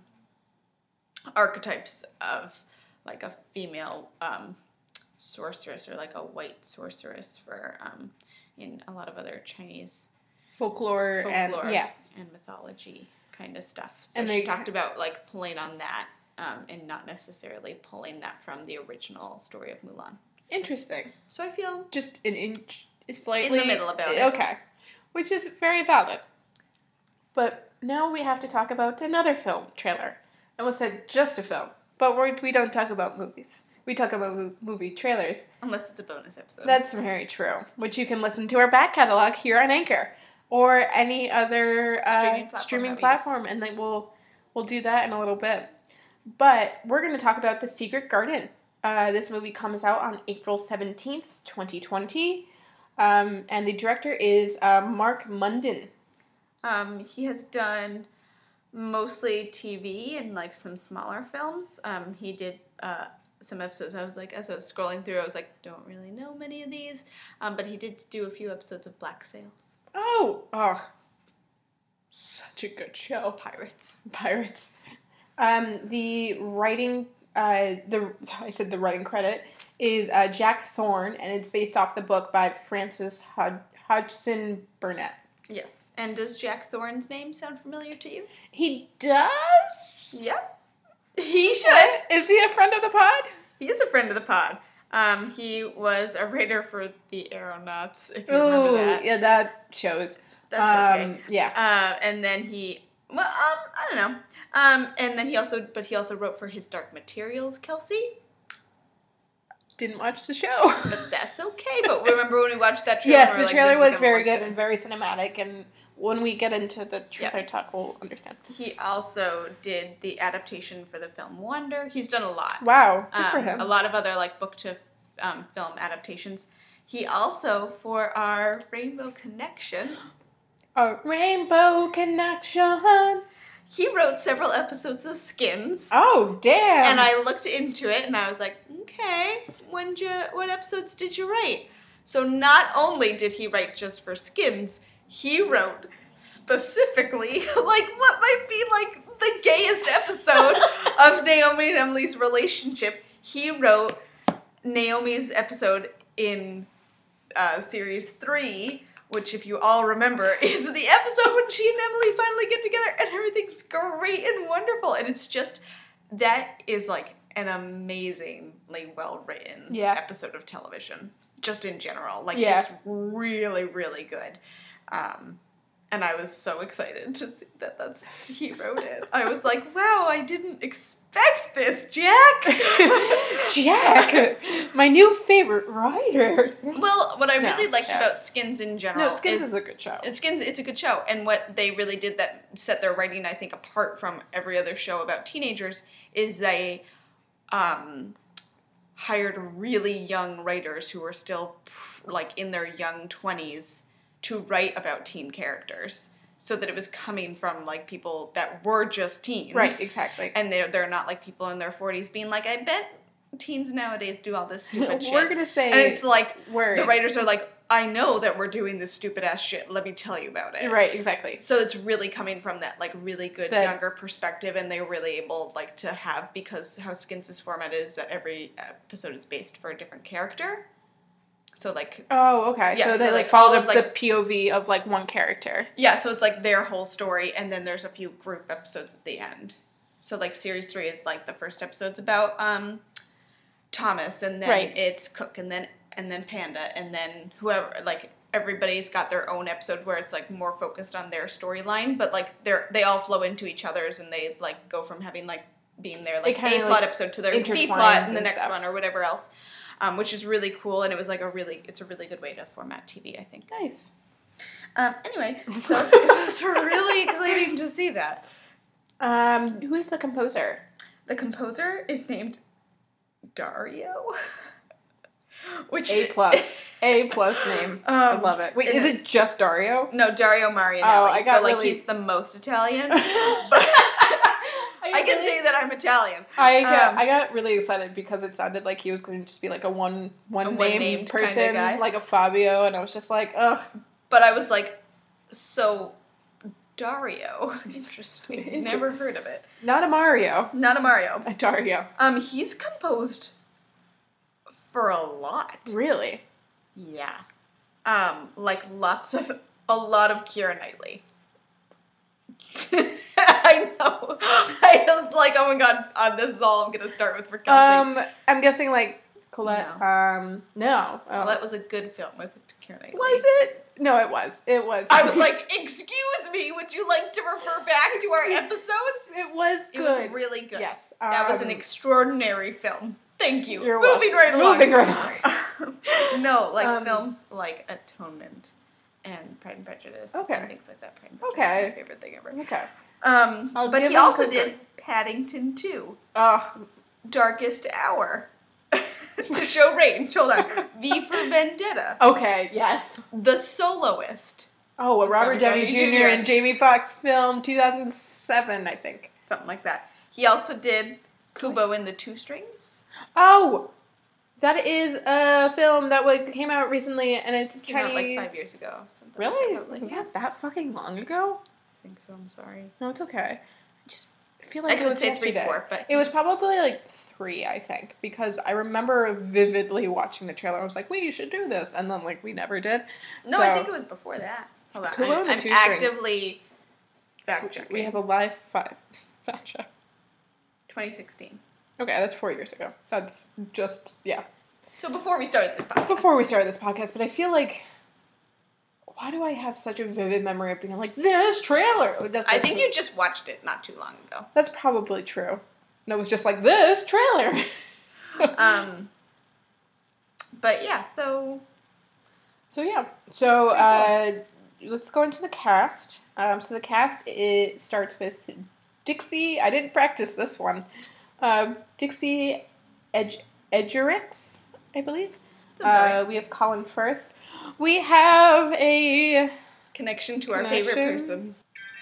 archetypes of, like, a female um, sorceress, or like a white sorceress for um, in a lot of other Chinese Folklore, folklore and, yeah. and mythology kind of stuff. So And she they- talked about, like, pulling on that um, and not necessarily pulling that from the original story of Mulan. Interesting. So I feel Just an inch, slightly... in the middle about it. Okay. Which is very valid. But now we have to talk about another film trailer. I almost said just a film. But we're, we don't talk about movies. We talk about mo- movie trailers. Unless it's a bonus episode. That's very true. Which you can listen to our back catalog here on Anchor. Or any other uh, Streaming platform streaming that we platform. And then we'll, we'll do that in a little bit. But we're going to talk about The Secret Garden. Uh, this movie comes out on April seventeenth, twenty twenty. Um, and the director is uh, Mark Munden. Um, he has done mostly T V and, like, some smaller films. Um, he did uh, some episodes. I was like, as I was scrolling through, I was like, don't really know many of these. Um, but he did do a few episodes of Black Sails. Oh, oh, such a good show. Pirates. Pirates. Um, the writing, uh, the I said the writing credit is uh, Jack Thorne, and it's based off the book by Francis Hod- Hodgson Burnett. Yes. And does Jack Thorne's name sound familiar to you? He does? Yep. He should. Is he a friend of the pod? He is a friend of the pod. Um, he was a writer for the Aeronauts, if you Oh, remember that. yeah, that shows. That's um, okay. Yeah. Uh, and then he, well, um, I don't know. Um, and then he also, but he also wrote for His Dark Materials, Kelsey. didn't watch the show. But that's okay. But remember when we watched that trailer? Yes, we the like, trailer was very good good and very cinematic, and when we get into the trailer yeah. talk, we'll understand. He also did the adaptation for the film Wonder. He's done a lot. Wow, good um, for him. A lot of other like book to um, film adaptations. He also, for our Rainbow Connection, A Rainbow Connection. He wrote several episodes of Skins. Oh, damn. And I looked into it and I was like, okay, when did you, what episodes did you write? So not only did he write just for Skins, he wrote specifically, like, what might be, like, the gayest episode of Naomi and Emily's relationship. He wrote Naomi's episode in uh, series three, which, if you all remember, is the episode when she and Emily finally get together and everything's great and wonderful. And it's just, that is, like, an amazingly well-written yeah. episode of television, just in general. Like, yeah. it's really, really good. Um, and I was so excited to see that that's, he wrote it. I was like, wow, I didn't expect this, Jack! Jack! My new favorite writer! Well, what I really no, liked yeah. about Skins in general No, Skins is, is a good show. Skins, it's a good show. And what they really did that set their writing, I think, apart from every other show about teenagers is they um, hired really young writers who were still, like, in their young twenties to write about teen characters, so that it was coming from, like, people that were just teens. Right, exactly. And they're, they're not, like, people in their forties being like, I bet teens nowadays do all this stupid shit. We're gonna say... And it's like, words. The writers are like, I know that we're doing this stupid-ass shit. Let me tell you about it. Right, exactly. So it's really coming from that, like, really good that, younger perspective, and they're really able, like, to have, because how Skins is formatted is that every episode is based for a different character. So, like... Oh, okay. Yeah, so they, so, like, like, follow all the, of, like, the P O V of, like, one character. Yeah, so it's, like, their whole story, and then there's a few group episodes at the end. So, like, Series three is, like, the first episode's about um, Thomas, and then right. it's Cook, and then and then Panda, and then whoever, like, everybody's got their own episode where it's, like, more focused on their storyline, but, like, they're they all flow into each other's, and they, like, go from having, like, being their, like, A-plot like, episode to their B-plot and the next stuff. one, or whatever else. Um, which is really cool, and it was like a really, it's a really good way to format T V, I think. Nice. Um, anyway, so it was really exciting to see that. Um, who is the composer? The composer is named Dario. Which A plus. A plus name. Um, I love it. Wait, is is, it just Dario? No, Dario Marianelli. Oh, I got so, like, really... he's the most Italian. But I can really... say that I'm Italian. I got, um, I got really excited because it sounded like he was going to just be like a one one a name one-named person, kind of guy. like a Fabio, and I was just like, ugh. But I was like, so Dario, interesting. Interesting. Never heard of it. Not a Mario. Not a Mario. A Dario. Um, he's composed for a lot. Really? Yeah. Um, like lots of, a lot of Keira Knightley. I know. I was like, oh my god, uh, this is all I'm gonna start with for Kelsey. Um, I'm guessing like Colette. No. Um, no. Oh. Colette was a good film with Keira Knightley. Was it? No, it was. It was. I was like, excuse me, would you like to refer back to our episodes? It was good. It was really good. Yes. That um, was an extraordinary film. Thank you. You're Moving welcome. right along. Moving right along. No, like um, films like Atonement and Pride and Prejudice okay. and things like that. Pride and Prejudice okay. is my favorite thing ever. Okay. Um, I'll but he also did Paddington two. Oh. Darkest Hour. To show range. Hold on. V for Vendetta. Okay, yes. The Soloist. Oh, a Robert, Robert Downey, Downey Junior Junior and Jamie Foxx film, two thousand seven, I think. Something like that. He also did Kubo and the Two Strings. Oh! That is a film that like, came out recently, and it's It came out Chinese. like five years ago. Something Really? Like that, Was yeah. that that fucking long ago? I think so. I'm sorry. No, it's okay. I just feel like I it could was say three, yesterday. four, but It was probably like three, I think, because I remember vividly watching the trailer. I was like, "We should do this," and then like we never did. no, so, I think it was before that. Hold on, Kubo I'm, and the I'm Two Strings. actively fact checking. We have a live five fact check. twenty sixteen. Okay, that's four years ago. That's just yeah. So before we started this podcast. Before we started this podcast, but I feel like. Why do I have such a vivid memory of being like, this trailer? That's, I this think was, you just watched it not too long ago. That's probably true. And it was just like, this trailer. um, but yeah, so... So yeah. So uh, let's go into the cast. Um, so the cast, it starts with Dixie. I didn't practice this one. Uh, Dixie Edge Edgerix, I believe. Uh, we have Colin Firth. We have a... Connection to our connection. favorite person.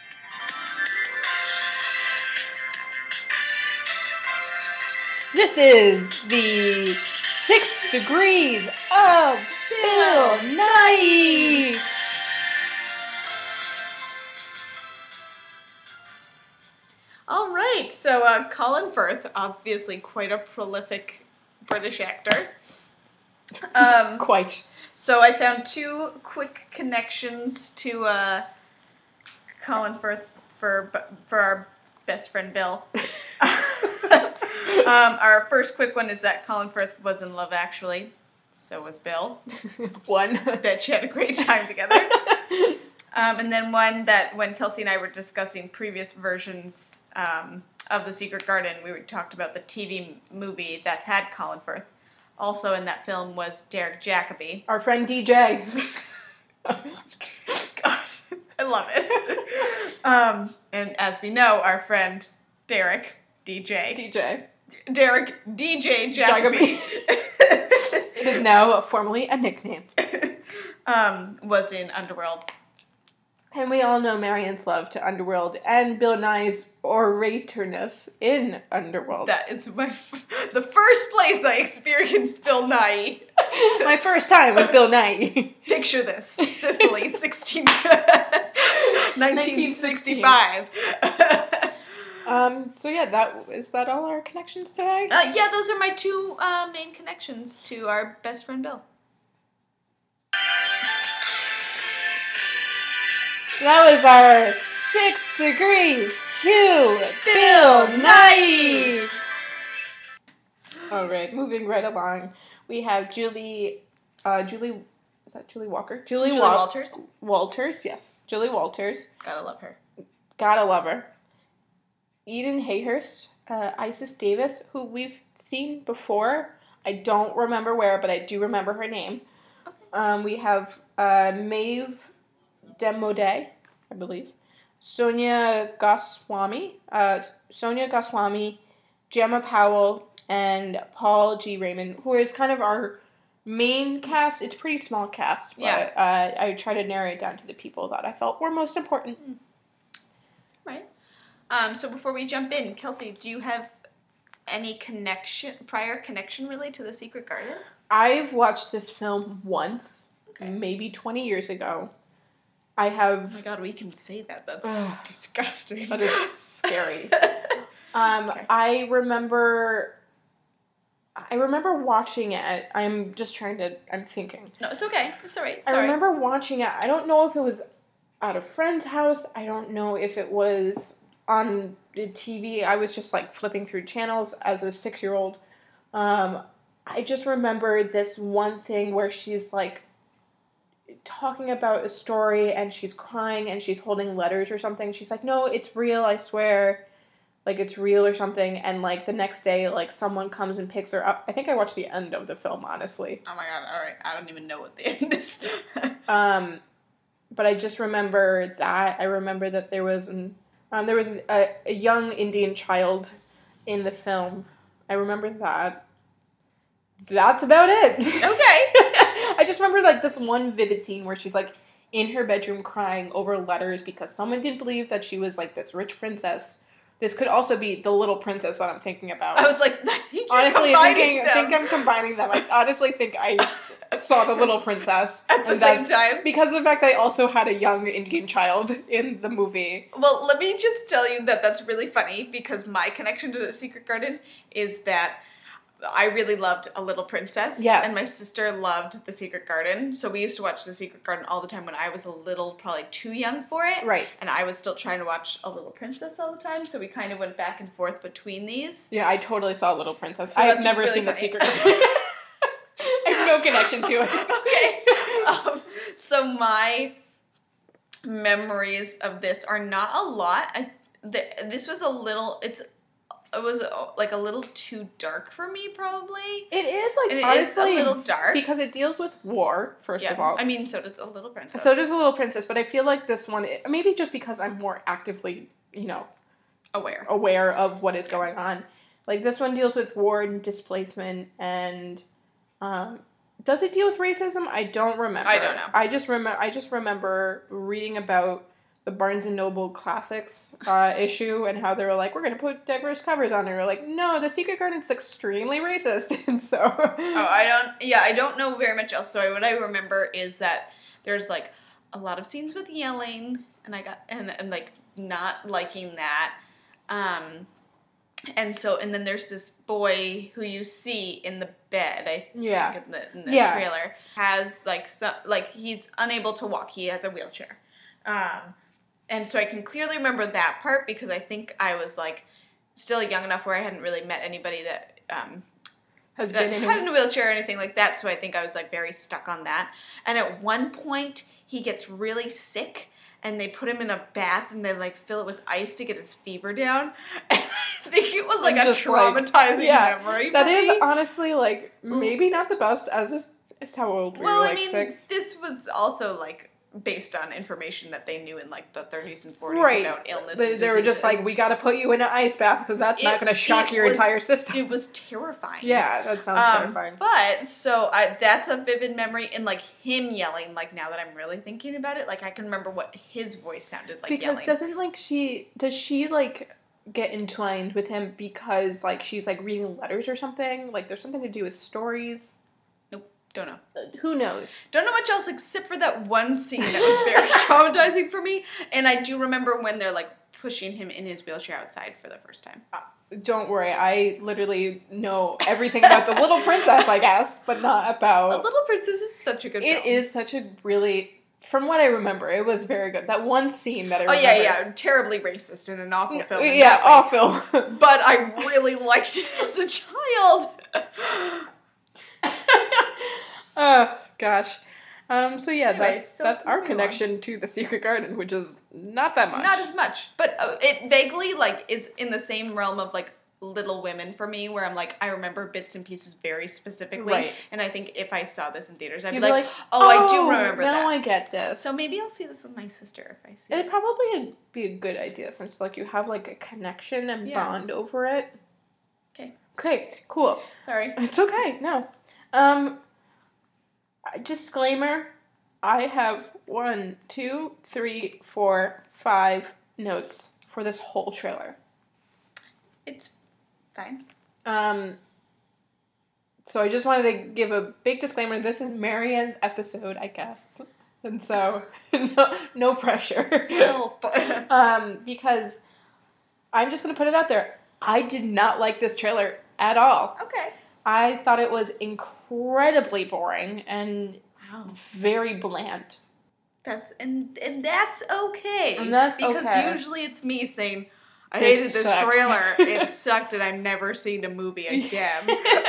This is the Six Degrees of Bill Nighy. All right, so uh, Colin Firth, obviously quite a prolific British actor. Um, Quite. So I found two quick connections to uh, Colin Firth for for our best friend Bill. um, our first quick one is that Colin Firth was in Love Actually. So was Bill. One. Bet you had a great time together. Um, and then one that when Kelsey and I were discussing previous versions um, of The Secret Garden, we were, talked about the T V movie that had Colin Firth. Also in that film was Derek Jacobi. Our friend D J. God, I love it. um, and as we know, our friend Derek, D J. D J. Derek D J Jacobi. It is now formally a nickname. um, was in Underworld. And we all know Marian's love to Underworld and Bill Nighy's oratorness in Underworld. That is my f- the first place I experienced Bill Nighy. My first time with Bill Nighy. Picture this. Sicily, sixteen nineteen sixty-five. um, so yeah, that is that all our connections today? Uh, yeah, those are my two uh, main connections to our best friend Bill. That was our Six Degrees to Bill Nighy. All right, moving right along, we have Julie. Uh, Julie, is that Julie Walker? Julie, Julie Wal- Walters. Walters, yes, Julie Walters. Gotta love her. Gotta love her. Eden Hayhurst, uh, Isis Davis, who we've seen before. I don't remember where, but I do remember her name. Okay. Um, we have uh, Maeve Demode, I believe. Sonia Goswami, uh, Sonia Goswami, Gemma Powell, and Paul G. Raymond, who is kind of our main cast. It's a pretty small cast, but yeah. uh, I try to narrow it down to the people that I felt were most important. Right. Um, so before we jump in, Kelsey, do you have any connection, prior connection really to The Secret Garden? I've watched this film once, okay. maybe twenty years ago. I have... Oh my god, we can say that. That's disgusting. That is scary. um, okay. I remember... I remember watching it. I'm just trying to... I'm thinking. No, it's okay. It's alright. It's I all remember right. watching it. I don't know if it was at a friend's house. I don't know if it was on the T V. I was just, like, flipping through channels as a six-year-old. Um, I just remember this one thing where she's, like, talking about a story and she's crying and she's holding letters or something. She's like, no, it's real, I swear. Like, it's real or something. And, like, the next day, like, someone comes and picks her up. I think I watched the end of the film, honestly. Oh my god, alright. I don't even know what the end is. um, but I just remember that. I remember that there was an, um, there was a, a young Indian child in the film. I remember that. That's about it. Okay. I just remember, like, this one vivid scene where she's, like, in her bedroom crying over letters because someone didn't believe that she was, like, this rich princess. This could also be the Little Princess that I'm thinking about. I was like, I think you're honestly, combining thinking, them. I think I'm combining them. I honestly think I saw the Little Princess. At the and same that's time. Because of the fact that I also had a young Indian child in the movie. Well, let me just tell you that that's really funny because my connection to The Secret Garden is that I really loved A Little Princess. Yes. And my sister loved The Secret Garden. So we used to watch The Secret Garden all the time when I was a little, probably too young for it. Right. And I was still trying to watch A Little Princess all the time. So we kind of went back and forth between these. Yeah, I totally saw Little Princess. So I have that's never really seen funny. The Secret Garden. I have no connection to it. Okay. Um, so my memories of this are not a lot. I, th- this was a little, it's it was uh, like a little too dark for me, probably. It is like And it honestly is a little dark because it deals with war. First yeah. of all, I mean, so does A Little Princess. So does A Little Princess, but I feel like this one, maybe just because I'm more actively, you know, aware aware of what is going on. Like, this one deals with war and displacement, and um, does it deal with racism? I don't remember. I don't know. I just remember. I just remember reading about the Barnes and Noble Classics uh, issue and how they were like, we're going to put diverse covers on it. And we're like, no, The Secret Garden's extremely racist, and so. Oh, I don't. Yeah, I don't know very much else. So what I remember is that there's like a lot of scenes with yelling, and I got and and like not liking that. Um, and so, and then there's this boy who you see in the bed, I yeah. think, in the, in the yeah. trailer, has, like, some, like, he's unable to walk. He has a wheelchair. Um, and so I can clearly remember that part because I think I was, like, still young enough where I hadn't really met anybody that, um, Has that been in had in a wheelchair or anything like that, so I think I was, like, very stuck on that. And at one point, he gets really sick, and they put him in a bath, and they, like, fill it with ice to get his fever down. And I think it was, like, I'm a just, like, traumatizing yeah, memory That for is me. honestly, like, maybe not the best, as is, is how old were Well, you, I like, mean, six? this was also, like, based on information that they knew in, like, the thirties and forties Right. about illness They, and they were just diseases. like, we gotta put you in an ice bath, because that's not It- gonna shock it your was- entire system. It was terrifying. Yeah, that sounds Um, terrifying. But, so, I, that's a vivid memory, and, like, him yelling, like, now that I'm really thinking about it, like, I can remember what his voice sounded like Because yelling. doesn't, like, she, does she, like, get entwined with him because, like, she's, like, reading letters or something? Like, there's something to do with stories? Don't know. Uh, who knows? Don't know much else except for that one scene that was very traumatizing for me, and I do remember when they're, like, pushing him in his wheelchair outside for the first time. Don't worry, I literally know everything about The Little Princess, I guess, but not about... A Little Princess is such a good It film. is such a really... From what I remember, it was very good. That one scene that I Oh, remember... yeah, yeah. Terribly racist and an awful film. in Yeah, that way. awful. But I really liked it as a child. Oh, gosh. Um, so yeah, Anyway, that's so that's our moving connection to The Secret Garden, which is not that much. Not as much. But uh, it vaguely, like, is in the same realm of, like, Little Women for me, where I'm like, I remember bits and pieces very specifically. Right. And I think if I saw this in theaters, I'd You'd be be like, like, oh, I do remember now that. I get this. So maybe I'll see this with my sister if I see It'd it. probably be a good idea since, like, you have, like, a connection and Yeah. bond over it. Okay. Okay, cool. Sorry. It's okay, no. Um, disclaimer, I have one, two, three, four, five notes for this whole trailer. It's fine. Um, so I just wanted to give a big disclaimer. This is Marianne's episode, I guess. And so, no, no pressure. Well, but um, because I'm just going to put it out there. I did not like this trailer at all. okay. I thought it was incredibly boring and Wow. very bland. That's and and that's okay. And that's because okay. usually it's me saying, I This hated this sucks. trailer. It sucked and I've never seen a movie again.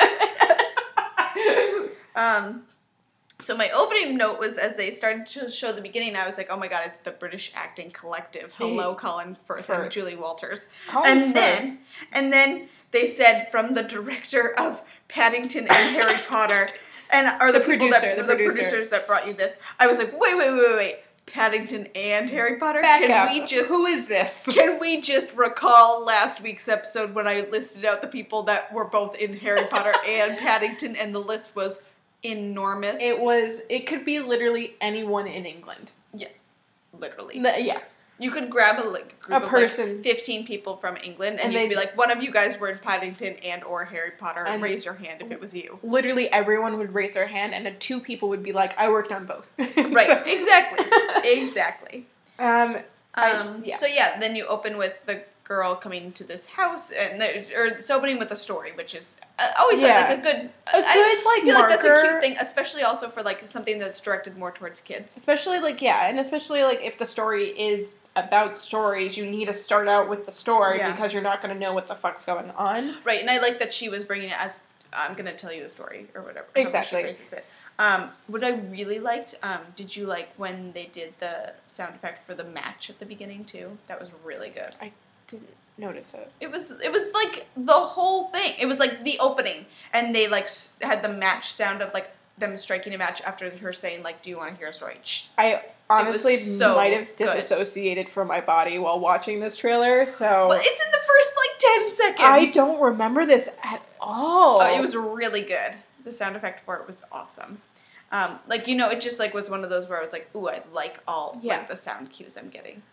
um so my opening note was as they started to show the beginning, I was like, oh my god, it's the British Acting Collective. Hello, Colin Firth Firth. and Julie Walters. Colin and Firth. then and then they said from the director of Paddington and Harry Potter, and or the, The people producer, that, the the producer. producers that brought you this. I was like, wait, wait, wait, wait, wait. Paddington and Harry Potter. Back can up. we just Who is this? can we just recall last week's episode when I listed out the people that were both in Harry Potter and Paddington, and the list was enormous. It was, it could be literally anyone in England. literally. The- yeah. You could grab a like, group A of person. like fifteen people from England, and, And you'd they'd- be like, one of you guys were in Paddington and or Harry Potter, and And- raise your hand if it was you. Literally everyone would raise their hand, and the two people would be like, I worked on both. Right, So- exactly. Exactly. um, I- Um, yeah. So yeah, then you open with the girl coming to this house, and there's, or it's opening with a story, which is uh, always Yeah. like a good, A I good, like, feel like that's a marker. cute thing, especially also for like something that's directed more towards kids. Especially, like, yeah, and especially, like, if the story is about stories, you need to start out with the story Yeah. because you're not going to know what the fuck's going on. Right, and I like that she was bringing it as, I'm gonna tell you a story, or whatever. Exactly. However she phrases it. Um, what I really liked, um, did you like when they did the sound effect for the match at the beginning too? That was really good. didn't notice it. It was it was like the whole thing. It was like the opening, and they like had the match sound of like them striking a match after her saying like, "Do you want to hear a story?" I honestly so might have good. disassociated from my body while watching this trailer. So well, it's in the first like ten seconds. I don't remember this at all. Oh, it was really good. The sound effect for it was awesome. Um, like you know, it just like was one of those where I was like, "Ooh, I like all yeah. like the sound cues I'm getting."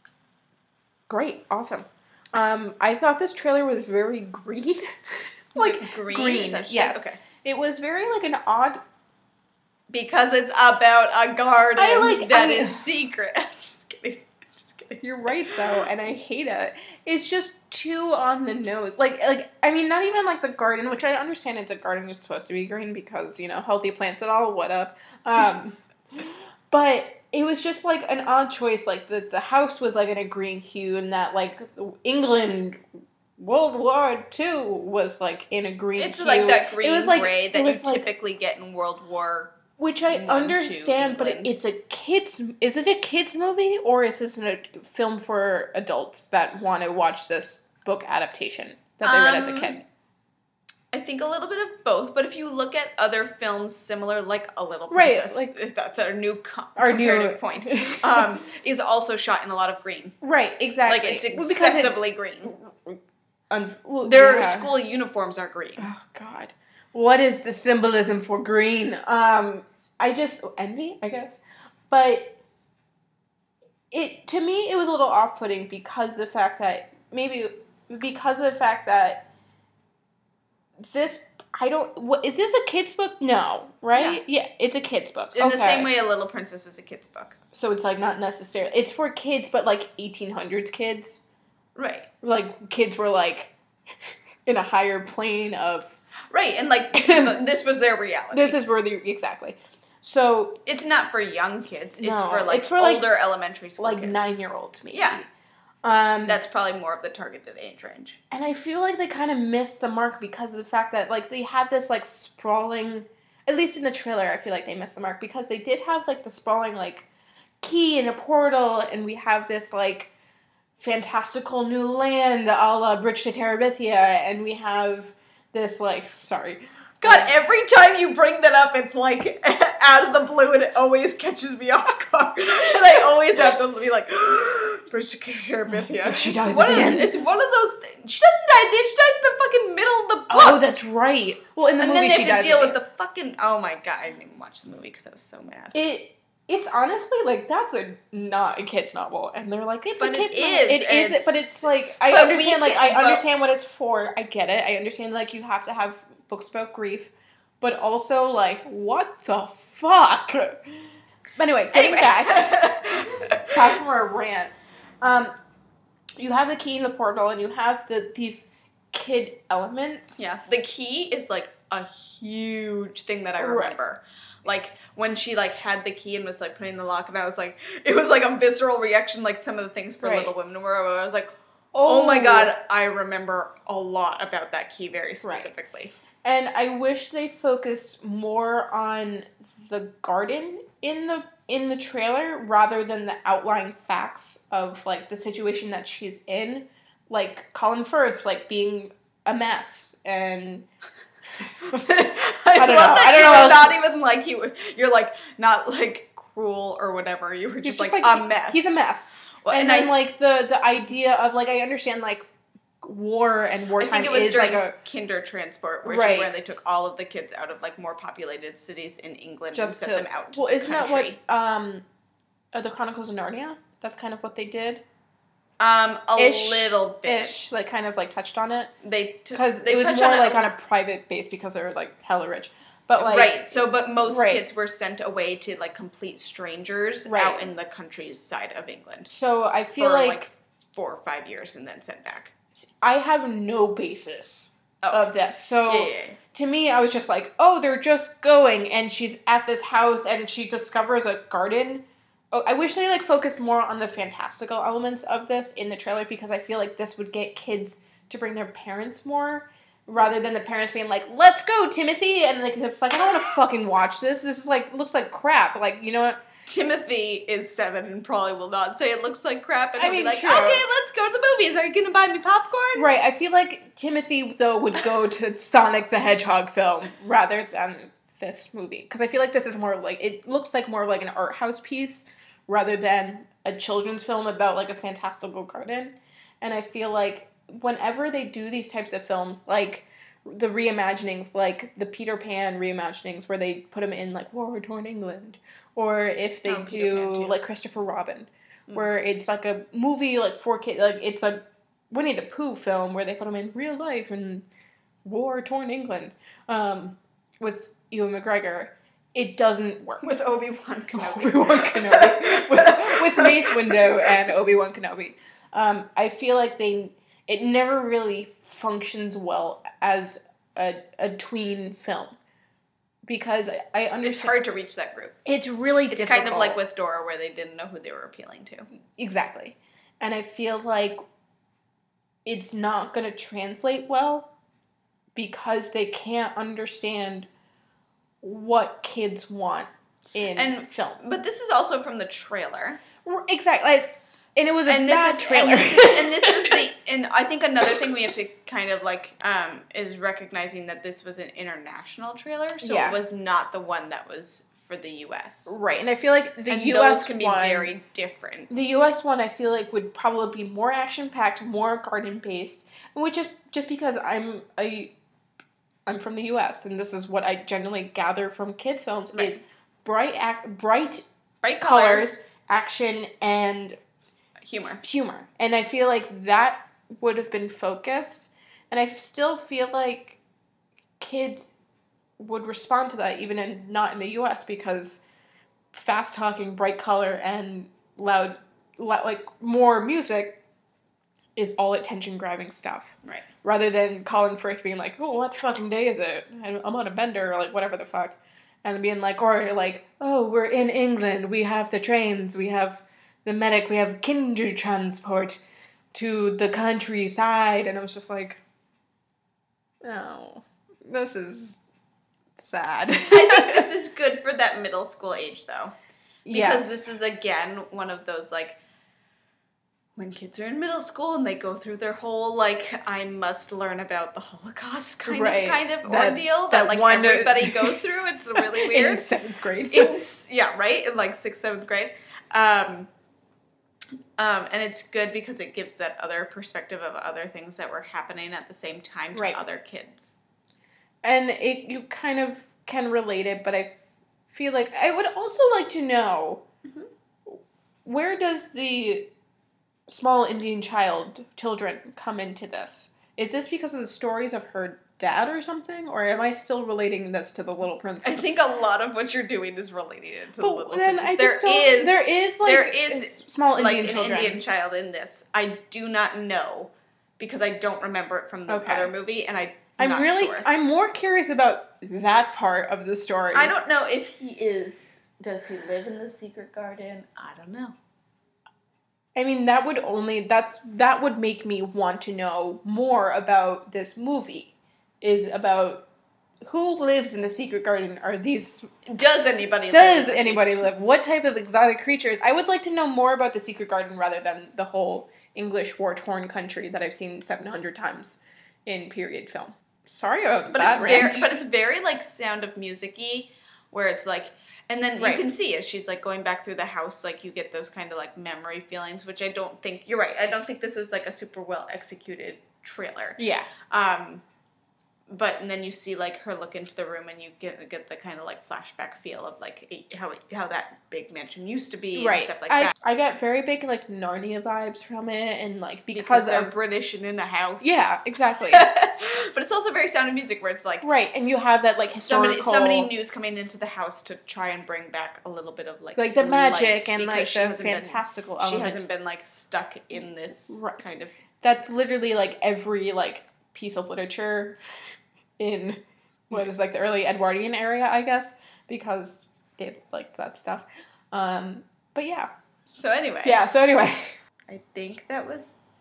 Great, awesome. Um, I thought this trailer was very green. like green. Green, yes. Okay. It was very like an odd. Because it's about a garden I, like, that I- is secret. I'm just kidding. Just kidding. You're right though, and I hate it. It's just too on the nose. Like, like I mean, not even like the garden, which I understand it's a garden. It's supposed to be green because you know healthy plants and all. What up? Um, but it was just like an odd choice. Like the the house was like in a green hue, and that like England. World War Two was like in a green It's hue. like that green it was like, gray that it you was like, typically get in World War. Which I One, understand, two, but England. it's a kids. Is it a kids movie or is this a film for adults that want to watch this book adaptation that they read as a Um, kid? I think a little bit of both, but if you look at other films similar, like A Little Right, Princess, like- if that's our new co- Our new- comparative point, um, is also shot in a lot of green. Right, exactly. Like it's Well, because it- excessively green. un- well, Their yeah. school uniforms are green. Oh God, what is the symbolism for green? Um, I just envy, I guess, but it to me it was a little off-putting because the fact that maybe because of the fact that this I don't what is this a kid's book? No, right? Yeah, it's a kid's book. In okay. the same way, A Little Princess is a kid's book. So it's like not necessarily it's for kids, but like eighteen hundreds kids. Right. Like kids were like in a higher plane of Right, and like this was their reality. this is where the exactly. So It's not for young kids. It's No, for like it's for, like, older elementary school like kids. nine year olds maybe. Yeah. Um That's probably more of the targeted age range. and I feel like they kind of missed the mark because of the fact that like they had this like sprawling at least in the trailer I feel like they missed the mark because they did have like the sprawling like key and a portal and we have this like fantastical new land a la Bridge to Terabithia and we have this like sorry God, every time you bring that up, it's like out of the blue, and it always catches me off guard. And I always have to be like, Bridge to Terabithia. She dies One at of- the end. It's one of those things. She doesn't die at the end. She dies in the fucking middle of the book. oh that's right well in the and movie then they she have dies to deal at with the the fucking. Oh my God, I didn't even watch the movie because I was so mad. It it's honestly like that's a not a kids novel, and they're like it's But a it kids is, novel. It is, it's- but it's like I but we understand. Like can- I but- understand what it's for. I get it. I understand like you have to have books about grief, but also like what the fuck. But anyway, getting Anyway. back back from our rant. Um, you have the key in the portal, and you have the these kid elements. Yeah, the key is like a huge thing that I Right. remember. Like when she like had the key and was like putting the lock, and I was like, it was like a visceral reaction, like some of the things for Right. Little Women were. Where I was like, oh my God, I remember a lot about that key very specifically. And I wish they focused more on the garden in the in the trailer rather than the outlying facts of like the situation that she's in, like Colin Firth like being a mess and I, don't love know. that I don't you know were how not even like you. You're like not like cruel or whatever. You were he's just, like, a mess. He's a mess. Well, and, and then I, like the the idea of like I understand like war and I wartime think it was is during like a Kinder Transport, where, Right. where they took all of the kids out of like more populated cities in England just and to sent them out. To well the isn't country. that what um uh, the Chronicles of Narnia? That's kind of what they did. Um, a Ish, little bit. Ish, like kind of like touched on it. They t- Because they it was touch more on it like a on a private base because they were like hella rich. But like right. So, but most right. kids were sent away to like complete strangers Right. out in the countryside of England So I feel for like, like, four or five years and then sent back. I have no basis Oh. of this. So Yeah, yeah, yeah. to me, I was just like, oh, they're just going, and she's at this house, and she discovers a garden. Oh, I wish they like focused more on the fantastical elements of this in the trailer because I feel like this would get kids to bring their parents more. Rather than the parents being like, "Let's go, Timothy," and like it's like I don't want to fucking watch this. This is like looks like crap. Like you know what? Timothy is seven and probably will not say it looks like crap, and I he'll mean, be like, true. okay, let's go to the movies. Are you going to buy me popcorn? Right, I feel like Timothy, though, would go to Sonic the Hedgehog film rather than this movie. Because I feel like this is more like, it looks like more like an art house piece rather than a children's film about, like, a fantastical garden. And I feel like whenever they do these types of films, like the reimaginings, like the Peter Pan reimaginings, where they put him in, like, war-torn England, or if they Oh, Peter do, Pan, too. like, Christopher Robin, Mm. where it's, like, a movie, like, for kids, like, it's a Winnie the Pooh film where they put him in real life in war-torn England, um, with Ewan McGregor. It doesn't work. With Obi-Wan Kenobi. Obi-Wan Kenobi. with, with Mace Windu and Obi-Wan Kenobi. Um, I feel like they, it never really functions well as a, a tween film. Because I, I understand. It's hard to reach that group. It's really It's difficult. kind of like with Dora, where they didn't know who they were appealing to. Exactly. And I feel like it's not going to translate well because they can't understand what kids want in And- film. But this is also from the trailer. Exactly. Like, and it was a and this bad is, trailer. And this, and this was the, and I think another thing we have to kind of like um, is recognizing that this was an international trailer, so Yeah. it was not the one that was for the U S. Right, and I feel like the and U S those can be one, very different. the U S one, I feel like would probably be more action packed, more garden based, which is just because I'm a, I'm from the U S and this is what I generally gather from kids films Right. is bright, ac- bright Bright colors, colors, action, and humor. humor, and I feel like that would have been focused, and I still feel like kids would respond to that even in not in the U S because fast talking, bright color, and loud, loud like more music is all attention grabbing stuff. Right. Rather than Colin Firth being like, "Oh, what fucking day is it? I'm on a bender," or like whatever the fuck, and being like, or like, "Oh, we're in England. We have the trains. We have the medic. We have kinder transport to the countryside," and I was just like, "Oh, this is sad." I think this is good for that middle school age, though. Because yes. this is, again, one of those, like, when kids are in middle school and they go through their whole, like, I must learn about the Holocaust kind Right. of kind of That- ordeal that, that like, one- everybody goes through. It's really weird. in seventh grade. It's, yeah, right? In, like, sixth, seventh grade. Um, um, and it's good because it gives that other perspective of other things that were happening at the same time to Right. other kids. And it you kind of can relate it, but I feel like I would also like to know Mhm. where does the small Indian child children come into this? Is this because of the stories of her dad or something, or am I still relating this to the Little Princess? I think a lot of what you're doing is relating it to the But Little then Princess. I There just don't, is there is like there is, small like Indian an children. Indian child in this. I do not know because I don't remember it from the Okay. other movie, and I. I'm not really Sure. I'm more curious about that part of the story. I don't know if he is. Does he live in the secret garden? I don't know. I mean, that would only that's that would make me want to know more about this movie. Is about who lives in the secret garden. Are these Does anybody? live does in the anybody live? What type of exotic creatures? I would like to know more about the secret garden rather than the whole English war torn country that I've seen seven hundred times in period film. Sorry about But that it's very, rant. but it's very like Sound of Music-y, where it's like, and then Right. you can see as she's like going back through the house, like you get those kind of like memory feelings, which I don't think you're right. I don't think this was like a super well executed trailer. yeah. Um, but and then you see like her look into the room, and you get get the kind of like flashback feel of like it, how it, how that big mansion used to be, Right. and stuff like I, that. I got very big like Narnia vibes from it, and like because, Because they're of British and in a house. yeah, exactly. But it's also very Sound of Music, where it's like Right, and you have that like historical somebody somebody new's coming into the house to try and bring back a little bit of like like the magic light, and because like she the hasn't been- fantastical She element. hasn't been like stuck in this Right. kind of That's literally like every like piece of literature in what is like the early Edwardian area, I guess, because they liked that stuff. Um, but yeah, So anyway, yeah. So anyway, I think that was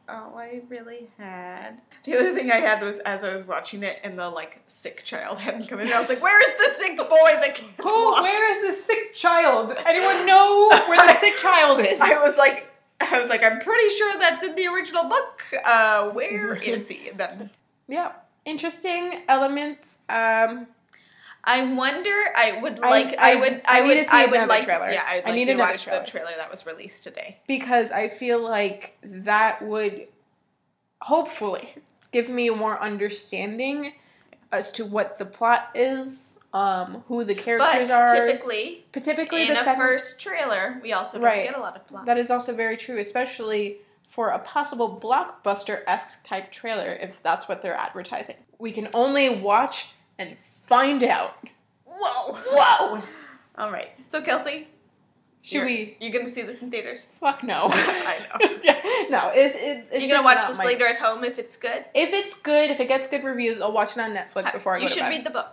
all I really had. The other thing I had was as I was watching it and the like sick child hadn't come in. I was like, "Where's the sick boy that can't Who? walk?" Where is the sick child? Anyone know where the sick child is? I was like, I was like, I'm pretty sure that's in the original book. Uh, where is he? And then, yeah, interesting elements. Um, I wonder. I would I- like. I- I, would. I I, need would. to see I would another like. trailer. Yeah, I'd I like need to another watch trailer. the trailer that was released today. because I feel like that would hopefully give me more understanding as to what the plot is, um, who the characters But are. typically, But typically, in the a second, first trailer, we also don't Right. get a lot of plot. that is also very true, especially for a possible blockbuster-esque type trailer, if that's what they're advertising. We can only watch and find out. Whoa! Whoa! All right. So Kelsey, Should you're, we? You gonna see this in theaters? Fuck no. I know. yeah, no. It's, it, it's You just gonna watch not this my- later at home if it's good? If it's good, if it gets good reviews, I'll watch it on Netflix before I go You to should bed. read the book,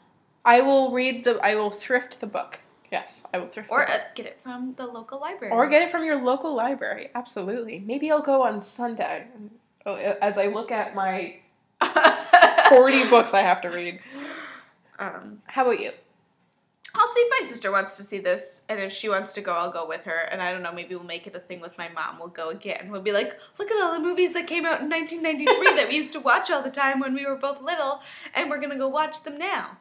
I will read the. I will thrift the book. Yes, I will thrift. or the uh, book. get it from the local library, Or get it from your local library. Absolutely. Maybe I'll go on Sunday uh, as I look at my forty books I have to read. Um, How about you? I'll see if my sister wants to see this, and if she wants to go, I'll go with her. And I don't know, maybe we'll make it a thing with my mom. We'll go again. We'll be like, look at all the movies that came out in nineteen ninety-three that we used to watch all the time when we were both little, and we're gonna go watch them now.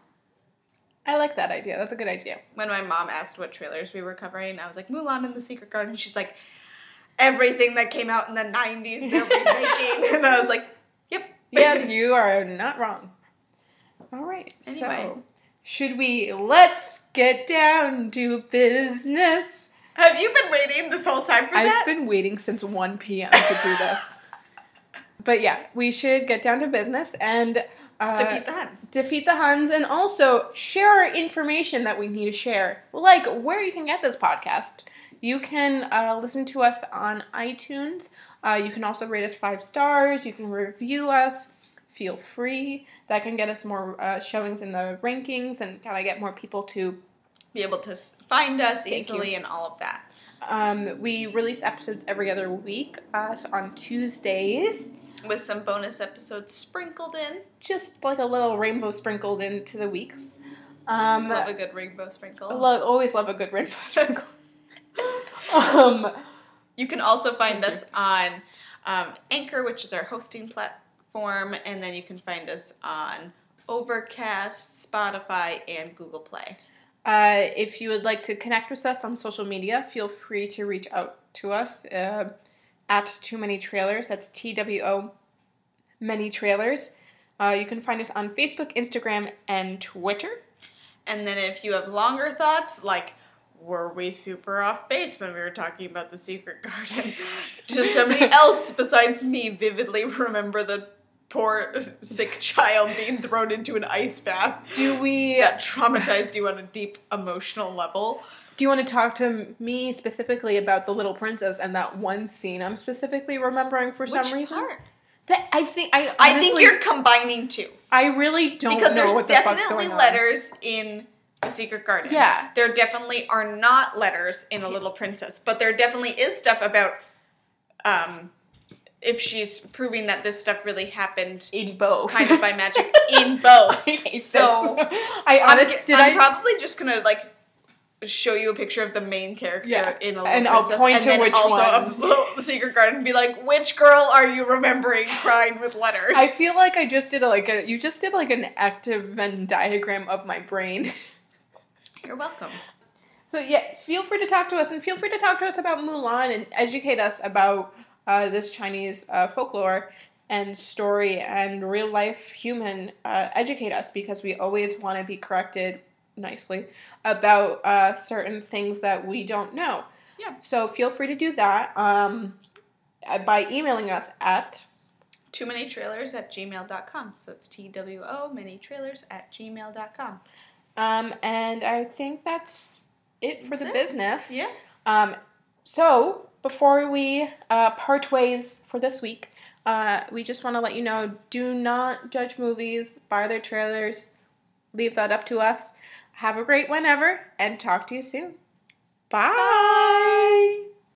I like that idea. That's a good idea. When my mom asked what trailers we were covering, I was like, Mulan and the Secret Garden. She's like, everything that came out in the nineties they're remaking. And I was like, yep. Yeah, you are not wrong. All right. Anyway. So, should we let's get down to business? Have you been waiting this whole time for I've that? been waiting since one p.m. to do this. But yeah, we should get down to business and uh, Defeat the Huns. defeat the Huns and also share our information that we need to share, like where you can get this podcast. You can uh, listen to us on iTunes. Uh, you can also rate us five stars. You can review us. Feel free. That can get us more uh, showings in the rankings and kind of get more people to. Be able to s- find us Thank easily you. and all of that. Um, we release episodes every other week, uh, so on Tuesdays. With some bonus episodes sprinkled in. Just like a little rainbow sprinkled into the weeks. Um, Love a good rainbow sprinkle. I love, always love a good rainbow sprinkle. um, You can also find Thank us on um, Anchor, which is our hosting platform, and then you can find us on Overcast, Spotify, and Google Play. uh, if you would like to connect with us on social media, feel free to reach out to us uh, at Too Many Trailers. That's T W O Many Trailers. Uh, you can find us on Facebook, Instagram, and Twitter. And then if you have longer thoughts, like, were we super off base when we were talking about the Secret Garden? Does somebody else besides me vividly remember the poor sick child being thrown into an ice bath Do we? that traumatized you on a deep emotional level? Do you want to talk to me specifically about the Little Princess and that one scene I'm specifically remembering for some Which reason? part? That I think I. I think honestly- you're combining two. I really don't Because know there's what the fuck's definitely going on. letters in The Secret Garden. Yeah. There definitely are not letters in A Little Princess, but there definitely is stuff about um, if she's proving that this stuff really happened in both, kind of by magic in both. I hate So, this. I I'm, honestly ge- did I'm I probably just gonna like show you a picture of the main character Yeah, in A Little and I'll Princess, point and to then which also one. of Little- The Secret Garden and be like, which girl are you remembering crying with letters? I feel like I just did a, like a you just did like an active Venn diagram of my brain. You're welcome. So yeah, feel free to talk to us and feel free to talk to us about Mulan and educate us about uh, this Chinese uh, folklore and story and real life human. Uh, educate us because we always want to be corrected nicely about uh, certain things that we don't know. Yeah. So feel free to do that um, by emailing us at Too many trailers at gmail dot com. So it's T W O many trailers at gmail dot com. um, and I think that's it for That's the it. business. Yeah. Um, so, before we uh, part ways for this week, uh, we just want to let you know, do not judge movies by their trailers. Leave that up to us. Have a great whenever, and talk to you soon. Bye! Bye.